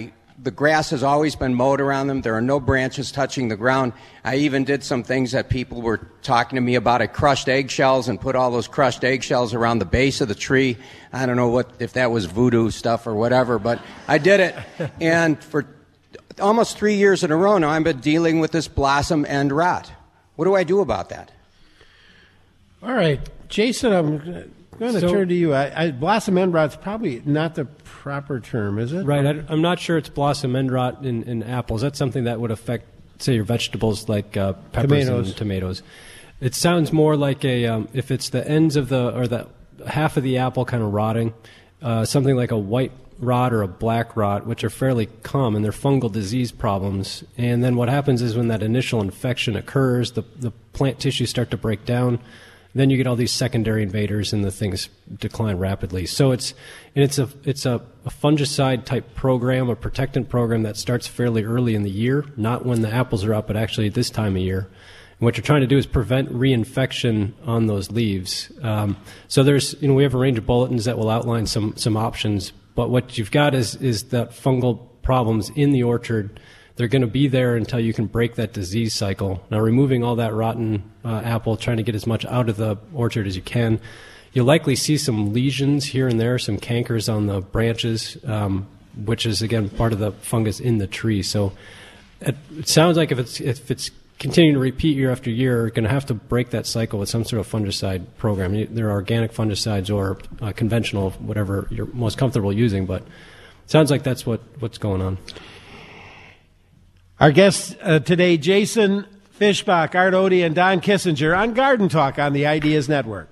the grass has always been mowed around them. There are no branches touching the ground. I even did some things that people were talking to me about. I crushed eggshells and put all those crushed eggshells around the base of the tree. I don't know if that was voodoo stuff or whatever, but I did it. And for almost 3 years in a row now, I've been dealing with this blossom end rot. What do I do about that? All right, Jason, I'm going to turn to you. Blossom end rot's probably not the proper term, is it? Right. I'm not sure it's blossom end rot in apples. That's something that would affect, say, your vegetables like peppers and tomatoes. It sounds more like if it's the ends of the half of the apple kind of rotting, something like a white rot or a black rot, which are fairly common. They're fungal disease problems. And then what happens is when that initial infection occurs, the plant tissues start to break down. Then you get all these secondary invaders, and the things decline rapidly. So it's a fungicide type program, a protectant program that starts fairly early in the year, not when the apples are up, but actually this time of year. And what you're trying to do is prevent reinfection on those leaves. So we have a range of bulletins that will outline some options. But what you've got is that fungal problems in the orchard. They're going to be there until you can break that disease cycle. Now, removing all that rotten apple, trying to get as much out of the orchard as you can, you'll likely see some lesions here and there, some cankers on the branches, which is, again, part of the fungus in the tree. So it sounds like if it's continuing to repeat year after year, you're going to have to break that cycle with some sort of fungicide program. There are organic fungicides or conventional, whatever you're most comfortable using, but it sounds like that's what's going on. Our guests today, Jason Fischbach, Art Oatey, and Don Kissinger on Garden Talk on the Ideas Network.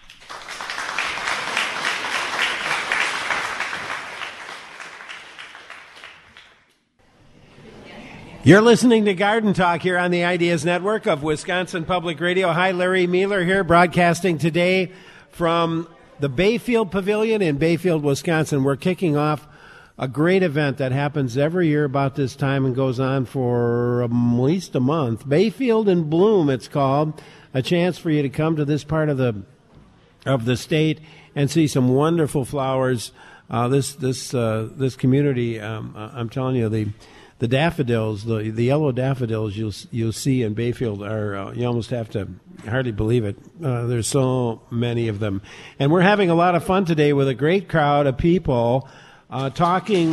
You're listening to Garden Talk here on the Ideas Network of Wisconsin Public Radio. Hi, Larry Mueller here, broadcasting today from the Bayfield Pavilion in Bayfield, Wisconsin. We're kicking off a great event that happens every year about this time and goes on for at least a month. Bayfield in Bloom, it's called. A chance for you to come to this part of the state and see some wonderful flowers. This community, I'm telling you, the daffodils, the yellow daffodils you'll see in Bayfield are you almost have to hardly believe it. There's so many of them, and we're having a lot of fun today with a great crowd of people. Talking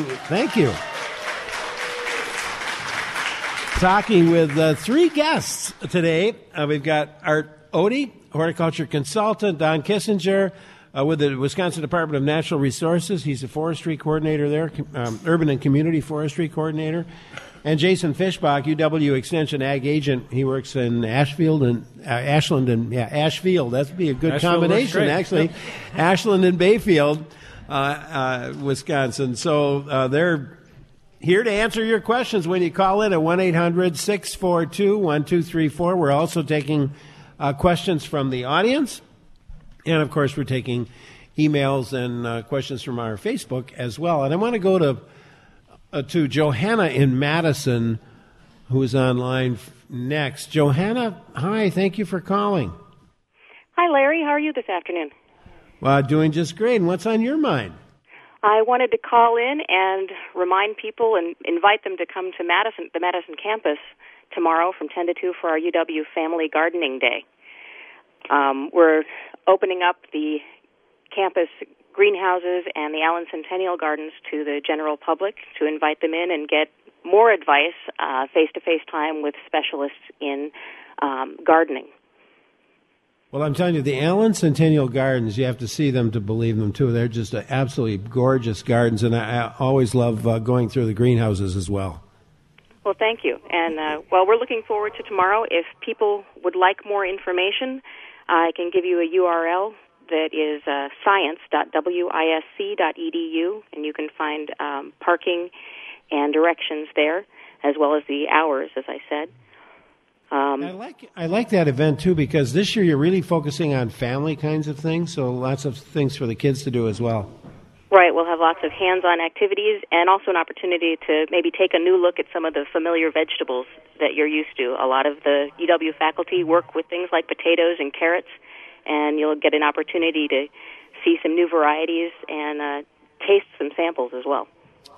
with three guests today. We've got Art Oatey, horticulture consultant, Don Kissinger with the Wisconsin Department of Natural Resources. He's a forestry coordinator there, urban and community forestry coordinator. And Jason Fischbach, UW Extension Ag Agent. He works in Ashfield and Ashland and Ashfield. That'd be a good Ashfield combination, actually. Yep. Ashland and Bayfield. Wisconsin. So they're here to answer your questions when you call in at 1-800-642-1234. We're also taking questions from the audience. And, of course, we're taking emails and questions from our Facebook as well. And I want to go to Johanna in Madison, who is online next. Johanna, hi. Thank you for calling. Hi, Larry. How are you this afternoon? Doing just great. And what's on your mind? I wanted to call in and remind people and invite them to come to the Madison campus tomorrow from 10 to 2 for our UW Family Gardening Day. We're opening up the campus greenhouses and the Allen Centennial Gardens to the general public to invite them in and get more advice, face-to-face time with specialists in gardening. Well, I'm telling you, the Allen Centennial Gardens, you have to see them to believe them, too. They're just absolutely gorgeous gardens, and I always love going through the greenhouses as well. Well, thank you. And, we're looking forward to tomorrow. If people would like more information, I can give you a URL that is science.wisc.edu, and you can find parking and directions there, as well as the hours, as I said. I like that event, too, because this year you're really focusing on family kinds of things, so lots of things for the kids to do as well. Right. We'll have lots of hands-on activities and also an opportunity to maybe take a new look at some of the familiar vegetables that you're used to. A lot of the UW faculty work with things like potatoes and carrots, and you'll get an opportunity to see some new varieties and taste some samples as well.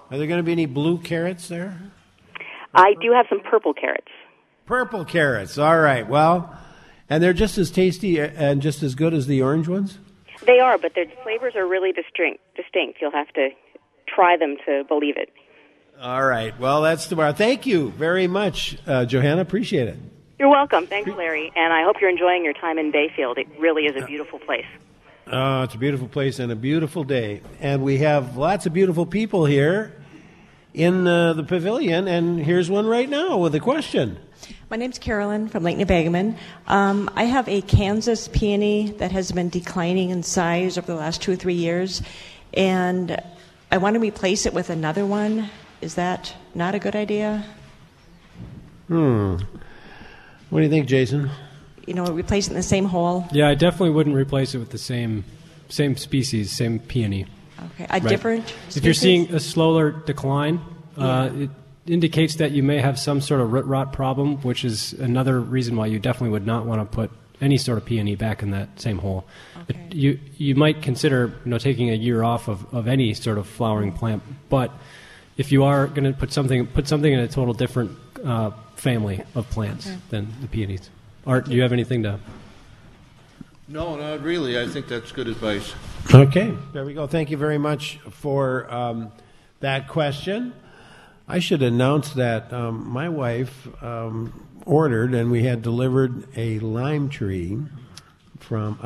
Are there going to be any blue carrots there? I do have some purple carrots. Purple carrots. All right. Well, and they're just as tasty and just as good as the orange ones? They are, but their flavors are really distinct. You'll have to try them to believe it. All right. Well, that's tomorrow. Thank you very much, Johanna. Appreciate it. You're welcome. Thanks, Larry. And I hope you're enjoying your time in Bayfield. It really is a beautiful place. Oh, it's a beautiful place and a beautiful day. And we have lots of beautiful people here in the pavilion. And here's one right now with a question. My name's Carolyn from Lake Nebagamon. I have a Kansas peony that has been declining in size over the last 2 or 3 years. And I want to replace it with another one. Is that not a good idea? What do you think, Jason? Replace it in the same hole? Yeah, I definitely wouldn't replace it with the same species, same peony. Okay, different species? If you're seeing a slower decline, it indicates that you may have some sort of root rot problem, which is another reason why you definitely would not want to put any sort of peony back in that same hole. Okay. You might consider taking a year off of any sort of flowering plant, but if you are going to put something in a total different family of plants than the peonies. Art, do you have anything to? No, not really. I think that's good advice. Okay, there we go. Thank you very much for that question. I should announce that my wife ordered and we had delivered a lime tree from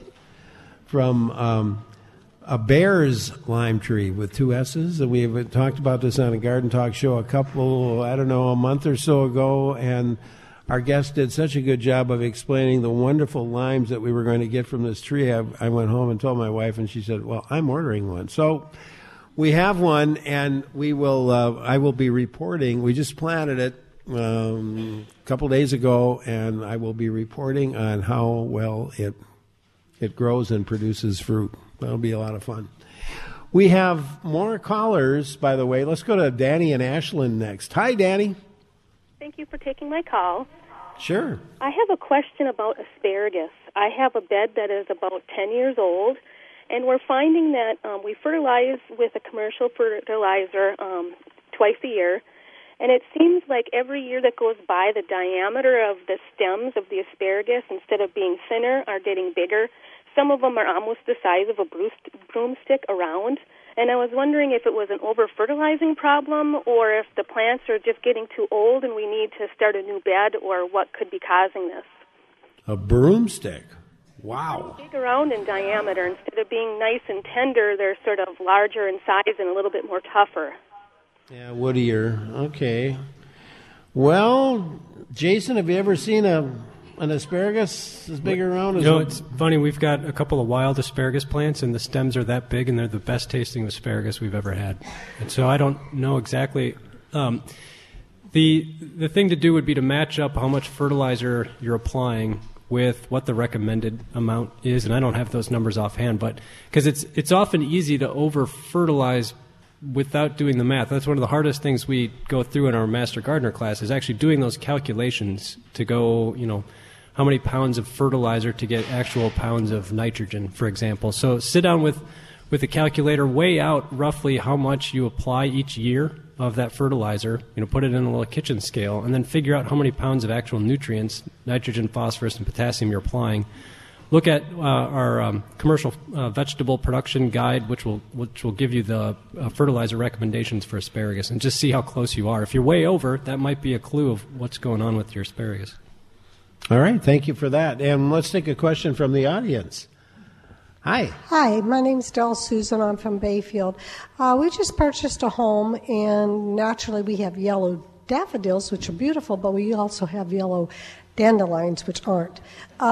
a Bear's lime tree with 2 S's. And we have talked about this on a Garden Talk show a month or so ago, and our guest did such a good job of explaining the wonderful limes that we were going to get from this tree. I went home and told my wife, and she said, well, I'm ordering one. So we have one, and we will. I will be reporting. We just planted it a couple days ago, and I will be reporting on how well it grows and produces fruit. That'll be a lot of fun. We have more callers, by the way. Let's go to Danny and Ashland next. Hi, Danny. Thank you for taking my call. Sure. I have a question about asparagus. I have a bed that is about 10 years old, and we're finding that we fertilize with a commercial fertilizer twice a year, and it seems like every year that goes by, the diameter of the stems of the asparagus, instead of being thinner, are getting bigger. Some of them are almost the size of a broomstick around. And I was wondering if it was an over-fertilizing problem or if the plants are just getting too old and we need to start a new bed, or what could be causing this. A broomstick? Wow. Big around in diameter. Instead of being nice and tender, they're sort of larger in size and a little bit more tougher. Yeah, woodier. Okay. Well, Jason, have you ever seen an asparagus as big around as it's funny. We've got a couple of wild asparagus plants, and the stems are that big, and they're the best tasting asparagus we've ever had. And so I don't know exactly. The thing to do would be to match up how much fertilizer you're applying with what the recommended amount is, and I don't have those numbers offhand, but because it's often easy to over fertilize without doing the math. That's one of the hardest things we go through in our Master Gardener class, is actually doing those calculations to go, how many pounds of fertilizer to get actual pounds of nitrogen, for example. So sit down with a calculator, weigh out roughly how much you apply each year of that fertilizer, put it in a little kitchen scale, and then figure out how many pounds of actual nutrients, nitrogen, phosphorus, and potassium you're applying. Look at our commercial vegetable production guide, which will give you the fertilizer recommendations for asparagus, and just see how close you are. If you're way over, that might be a clue of what's going on with your asparagus. All right, thank you for that. And let's take a question from the audience. Hi. Hi, my name's Del Susan. I'm from Bayfield. We just purchased a home, and naturally we have yellow daffodils, which are beautiful, but we also have yellow dandelions, which aren't.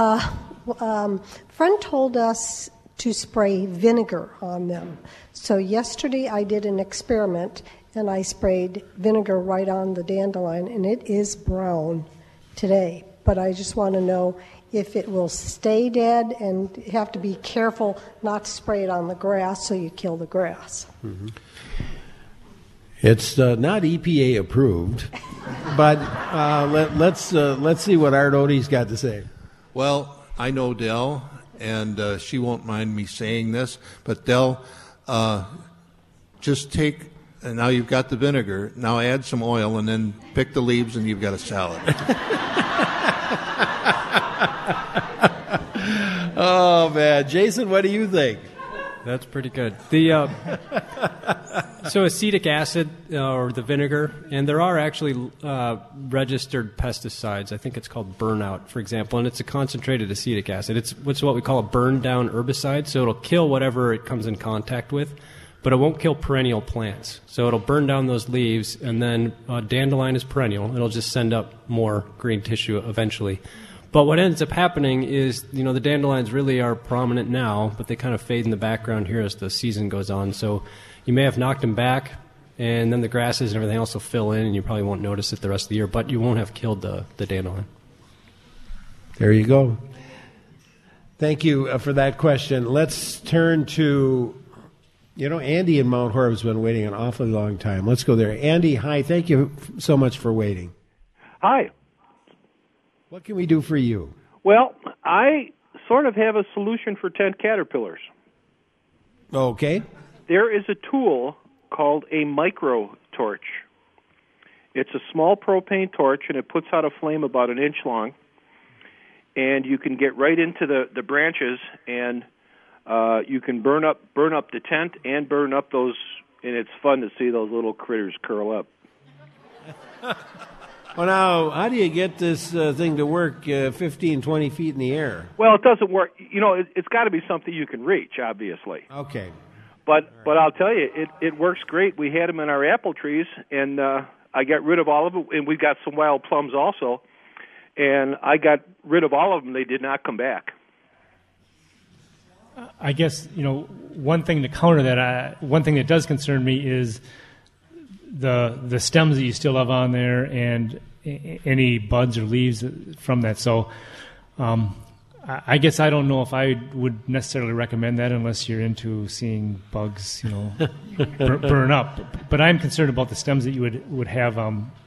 Friend told us to spray vinegar on them. So yesterday I did an experiment, and I sprayed vinegar right on the dandelion, and it is brown today. But I just want to know if it will stay dead, and you have to be careful not to spray it on the grass so you kill the grass. Mm-hmm. It's not EPA approved, but let's see what Art Odie's got to say. Well, I know Dell, and she won't mind me saying this, but Dell, just take And now you've got the vinegar. Now add some oil and then pick the leaves and you've got a salad. Oh, man. Jason, what do you think? That's pretty good. So acetic acid or the vinegar, and there are actually registered pesticides. I think it's called Burnout, for example, and it's a concentrated acetic acid. It's what we call a burn-down herbicide, so it'll kill whatever it comes in contact with, but it won't kill perennial plants. So it'll burn down those leaves, and then dandelion is perennial. It'll just send up more green tissue eventually. But what ends up happening is, the dandelions really are prominent now, but they kind of fade in the background here as the season goes on. So you may have knocked them back, and then the grasses and everything else will fill in, and you probably won't notice it the rest of the year, but you won't have killed the dandelion. There you go. Thank you for that question. Let's turn to, Andy in Mount Horeb has been waiting an awfully long time. Let's go there. Andy, hi. Thank you so much for waiting. Hi. What can we do for you? Well, I sort of have a solution for tent caterpillars. Okay. There is a tool called a micro torch. It's a small propane torch, and it puts out a flame about an inch long. And you can get right into the branches, and you can burn up the tent and burn up those. And it's fun to see those little critters curl up. Well, now, how do you get this thing to work 15, 20 feet in the air? Well, it doesn't work. It's got to be something you can reach, obviously. Okay. But I'll tell you, it works great. We had them in our apple trees, and I got rid of all of them, and we got some wild plums also. And I got rid of all of them. They did not come back. I guess, one thing to counter that, one thing that does concern me is the stems that you still have on there and any buds or leaves from that. So I guess I don't know if I would necessarily recommend that unless you're into seeing bugs, burn up. But I'm concerned about the stems that you would have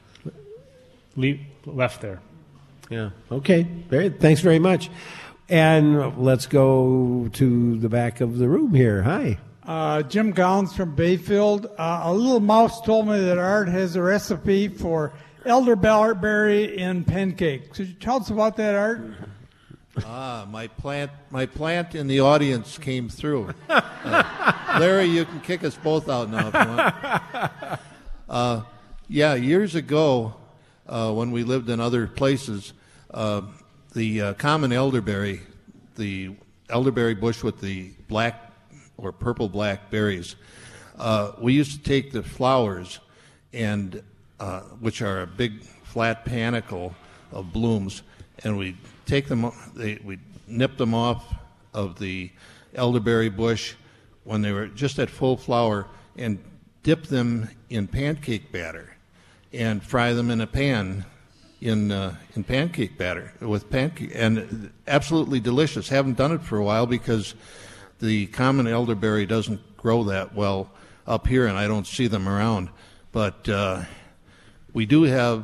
left there. Yeah. Okay. Thanks very much. And let's go to the back of the room here. Hi. Jim Gowns from Bayfield. A little mouse told me that Art has a recipe for elderberry in pancakes. Could you tell us about that, Art? My plant in the audience came through. Larry, you can kick us both out now if you want. Years ago, when we lived in other places, the common elderberry, the elderberry bush with the black or purple-black berries, we used to take the flowers, and which are a big flat panicle of blooms, and we'd take them, we'd nip them off of the elderberry bush when they were just at full flower and dip them in pancake batter and fry them in a pan in pancake batter with pancake, and absolutely delicious. Haven't done it for a while because the common elderberry doesn't grow that well up here, and I don't see them around. But we do have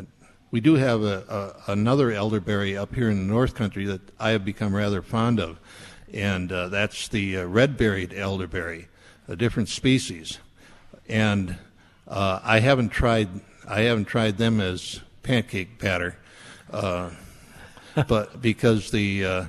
another elderberry up here in the North Country that I have become rather fond of, and that's the red-berried elderberry, a different species. And I haven't tried them as pancake batter, but because the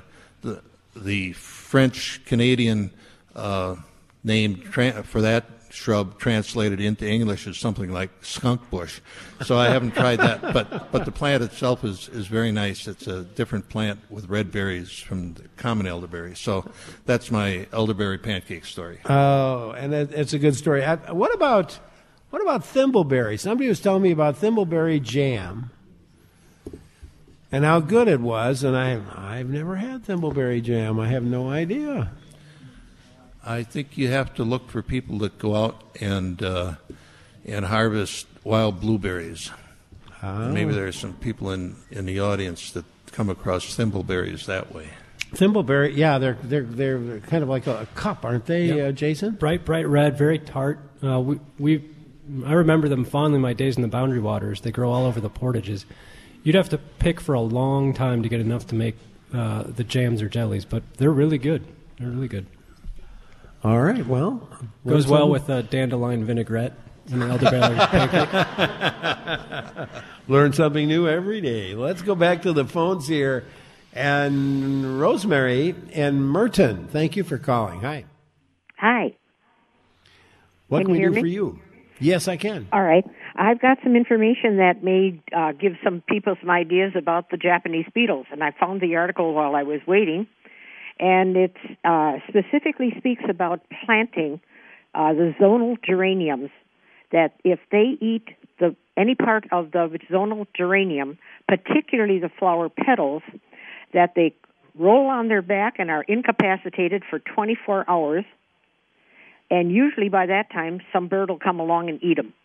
French Canadian name for that shrub translated into English is something like skunk bush, so I haven't tried that. But the plant itself is very nice. It's a different plant with red berries from the common elderberry. So that's my elderberry pancake story. Oh, and it's a good story. What about thimbleberry? Somebody was telling me about thimbleberry jam and how good it was, and I've never had thimbleberry jam. I have no idea. I think you have to look for people that go out and harvest wild blueberries. Oh. Maybe there's some people in the audience that come across thimbleberries that way. Thimbleberry, yeah, they're kind of like a cup, aren't they, Yep. Jason? Bright red, very tart. I remember them fondly in my days in the Boundary Waters. They grow all over the portages. You'd have to pick for a long time to get enough to make the jams or jellies, but they're really good. They're really good. All right, well. Goes well with dandelion vinaigrette. and an elderberry pancake. Learn something new every day. Let's go back to the phones here. And Rosemary and Merton, thank you for calling. Hi. Hi. What can we you do hear for me? you? Yes, I can. All right. I've got some information that may give some people some ideas about the Japanese beetles, and I found the article while I was waiting, and it specifically speaks about planting the zonal geraniums, that if they eat any part of the zonal geranium, particularly the flower petals, that they roll on their back and are incapacitated for 24 hours, and usually by that time, some bird will come along and eat them.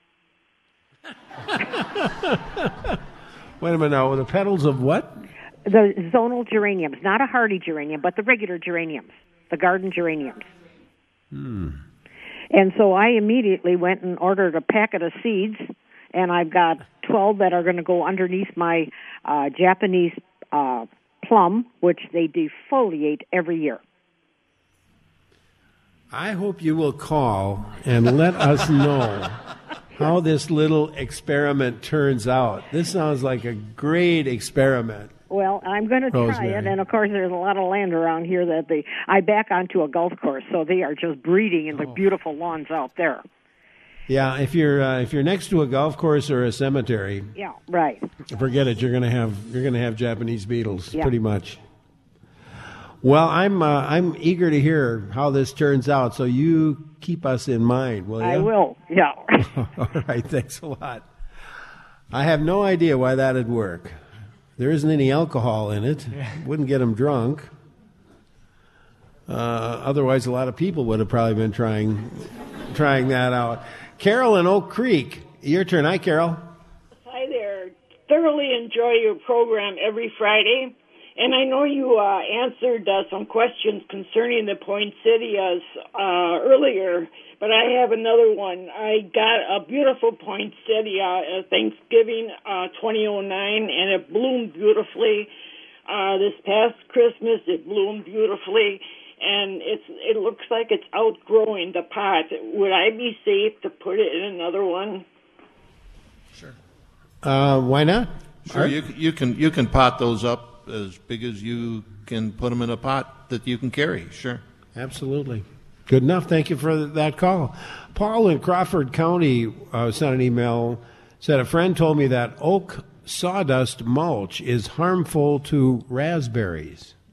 Wait a minute now. The petals of what? The zonal geraniums, not a hardy geranium, but the regular geraniums, the garden geraniums. And so I immediately went and ordered a packet of seeds, and I've got 12 that are going to go underneath my Japanese plum, which they defoliate every year. I hope you will call and let us know how this little experiment turns out. This sounds like a great experiment. Well, I'm going to try Rosemary. it, and of course there's a lot of land around here that I back onto a golf course, so they are just breeding in the beautiful lawns out there. Yeah, if you're next to a golf course or a cemetery, Yeah, right. forget it. You're gonna have Japanese beetles, Yeah. pretty much. Well, I'm eager to hear how this turns out. So you keep us in mind, will you? I will. Yeah. All right. Thanks a lot. I have no idea why that'd work. There isn't any alcohol in it. Wouldn't get them drunk. Otherwise, a lot of people would have probably been trying that out. Carol in Oak Creek, your turn. Hi, Carol. Hi there. Thoroughly enjoy your program every Friday. And I know you answered some questions concerning the poinsettias earlier, but I have another one. I got a beautiful poinsettia at Thanksgiving 2009, and it bloomed beautifully. This past Christmas, it bloomed beautifully, and it looks like it's outgrowing the pot. Would I be safe to put it in another one? Sure. Why not? Sure, you can pot those up as big as you can put them in a pot that you can carry. Sure. Absolutely. Good enough. Thank you for that call. Paul in Crawford County sent an email, said a friend told me that oak sawdust mulch is harmful to raspberry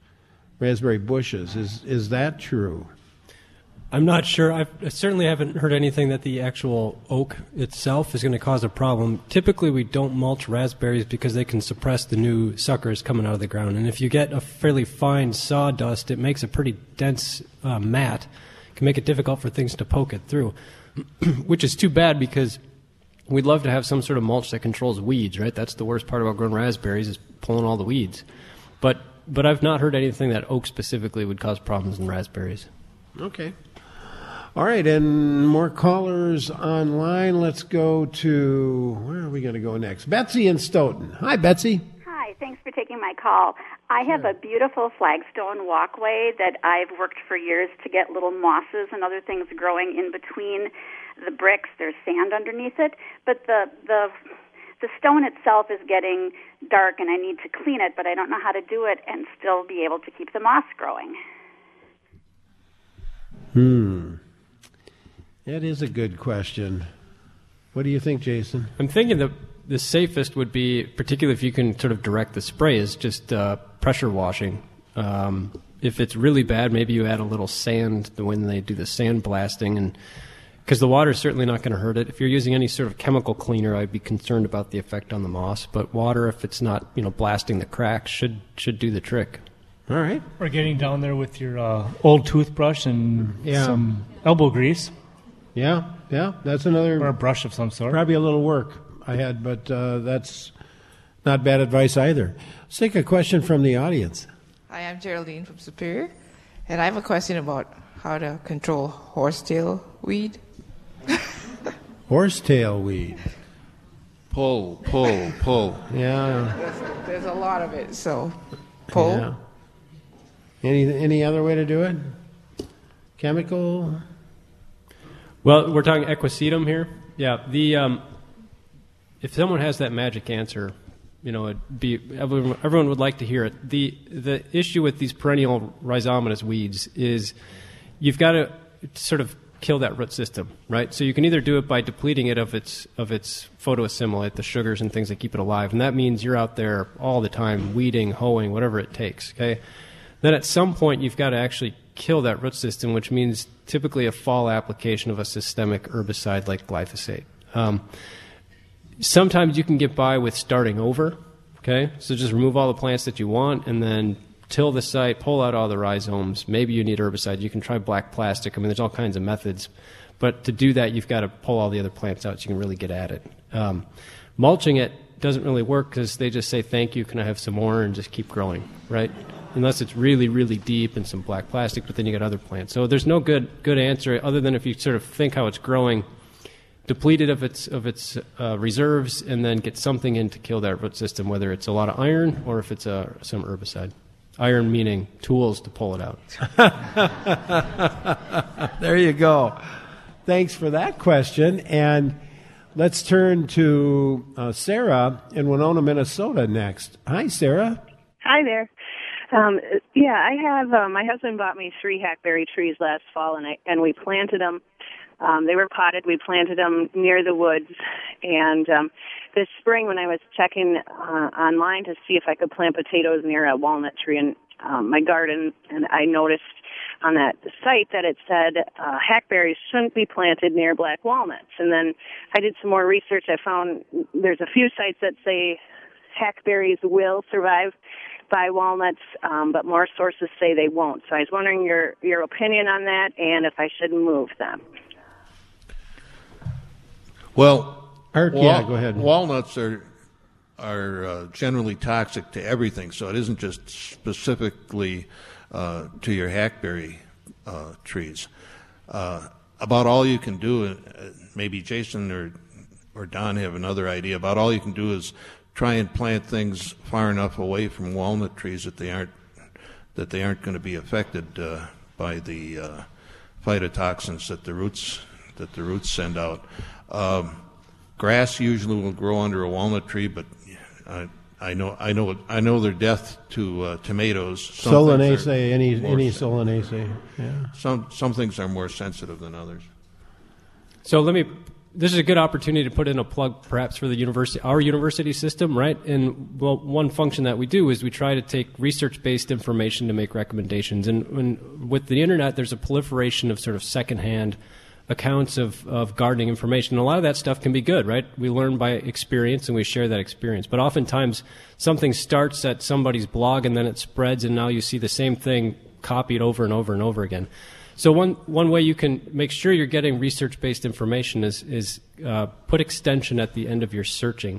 bushes. Is that true? I'm not sure. I certainly haven't heard anything that the actual oak itself is going to cause a problem. Typically, we don't mulch raspberries because they can suppress the new suckers coming out of the ground. And if you get a fairly fine sawdust, it makes a pretty dense mat. It can make it difficult for things to poke it through, which is too bad because we'd love to have some sort of mulch that controls weeds, right? That's the worst part about growing raspberries is pulling all the weeds. But I've not heard anything that oak specifically would cause problems in raspberries. Okay. All right, and more callers online. Let's go to, where are we going to go next? Betsy in Stoughton. Hi, Betsy. Hi, thanks for taking my call. I have a beautiful flagstone walkway that I've worked for years to get little mosses and other things growing in between the bricks. There's sand underneath it, but the stone itself is getting dark, and I need to clean it, but I don't know how to do it and still be able to keep the moss growing. That is a good question. What do you think, Jason? I'm thinking that the safest would be, particularly if you can sort of direct the spray, is just pressure washing. If it's really bad, maybe you add a little sand when they do the sand blasting, and because the water is certainly not going to hurt it. If you're using any sort of chemical cleaner, I'd be concerned about the effect on the moss. But water, if it's not blasting the cracks, should do the trick. All right. Or getting down there with your old toothbrush and some elbow grease. Yeah, that's another... Or a brush of some sort. Probably a little work I had, but that's not bad advice either. Let's take a question from the audience. Hi, I'm Geraldine from Superior, and I have a question about how to control horsetail weed. Horsetail weed. Pull. Yeah. There's a lot of it, so pull. Yeah. Any other way to do it? Chemical? Well, we're talking equisetum here. Yeah. If someone has that magic answer, everyone would like to hear it. The issue with these perennial rhizomatous weeds is you've got to sort of kill that root system, right? So you can either do it by depleting it of its photoassimilate, the sugars and things that keep it alive, and that means you're out there all the time weeding, hoeing, whatever it takes. Okay. Then at some point you've got to actually kill that root system, which means typically a fall application of a systemic herbicide like glyphosate. Sometimes you can get by with starting over, okay? So just remove all the plants that you want and then till the site, pull out all the rhizomes. Maybe you need herbicide. You can try black plastic. I mean, there's all kinds of methods. But to do that, you've got to pull all the other plants out so you can really get at it. Mulching it doesn't really work because they just say, thank you, can I have some more, and just keep growing, right? Unless it's really, really deep and some black plastic, but then you got other plants. So there's no good answer other than if you sort of think how it's growing, deplete it of its reserves, and then get something in to kill that root system, whether it's a lot of iron or if it's some herbicide. Iron meaning tools to pull it out. There you go. Thanks for that question. And let's turn to Sarah in Winona, Minnesota next. Hi, Sarah. Hi there. I have my husband bought me 3 hackberry trees last fall, and we planted them. They were potted. We planted them near the woods. And this spring, when I was checking online to see if I could plant potatoes near a walnut tree in my garden, and I noticed on that site that it said hackberries shouldn't be planted near black walnuts. And then I did some more research. I found there's a few sites that say hackberries will survive by walnuts, but more sources say they won't. So I was wondering your opinion on that and if I should move them. Well, go ahead. Walnuts are generally toxic to everything, so it isn't just specifically to your hackberry trees. About all you can do, maybe Jason or Don have another idea, about all you can do is try and plant things far enough away from walnut trees that they aren't going to be affected by the phytotoxins that the roots send out. Grass usually will grow under a walnut tree, but I know they're death to tomatoes. Solanaceae, any Solanaceae. Yeah. Some things are more sensitive than others. So this is a good opportunity to put in a plug perhaps for our university system, right? And one function that we do is we try to take research-based information to make recommendations. And with the internet, there's a proliferation of sort of secondhand accounts of gardening information. And a lot of that stuff can be good, right? We learn by experience and we share that experience. But oftentimes something starts at somebody's blog and then it spreads and now you see the same thing copied over and over and over again. So one way you can make sure you're getting research-based information is put extension at the end of your searching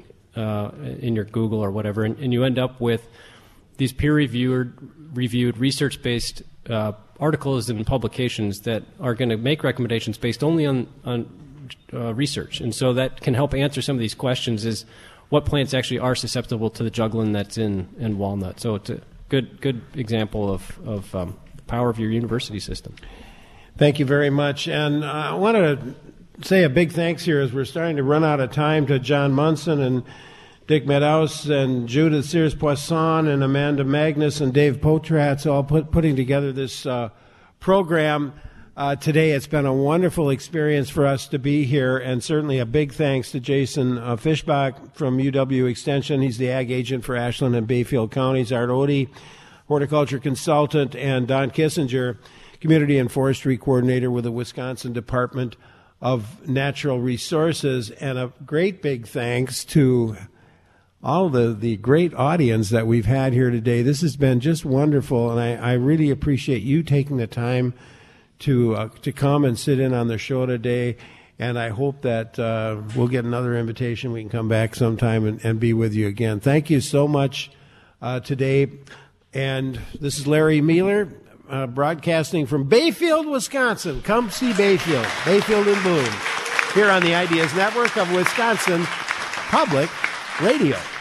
in your Google or whatever, and you end up with these peer-reviewed, research-based articles and publications that are going to make recommendations based only on research. And so that can help answer some of these questions, is what plants actually are susceptible to the juglin that's in walnut. So it's a good example of the power of your university system. Thank you very much. And I want to say a big thanks here as we're starting to run out of time to John Munson and Dick Meadows and Judith Sears-Poisson and Amanda Magnus and Dave Potratz all putting together this program today. It's been a wonderful experience for us to be here, and certainly a big thanks to Jason Fischbach from UW Extension. He's the ag agent for Ashland and Bayfield counties. Art Odie, horticulture consultant, and Don Kissinger, community and forestry coordinator with the Wisconsin Department of Natural Resources. And a great big thanks to all the great audience that we've had here today. This has been just wonderful, and I really appreciate you taking the time to come and sit in on the show today. And I hope that we'll get another invitation. We can come back sometime and be with you again. Thank you so much today. And this is Larry Mueller broadcasting from Bayfield, Wisconsin. Come see Bayfield in bloom, here on the Ideas Network of Wisconsin Public Radio.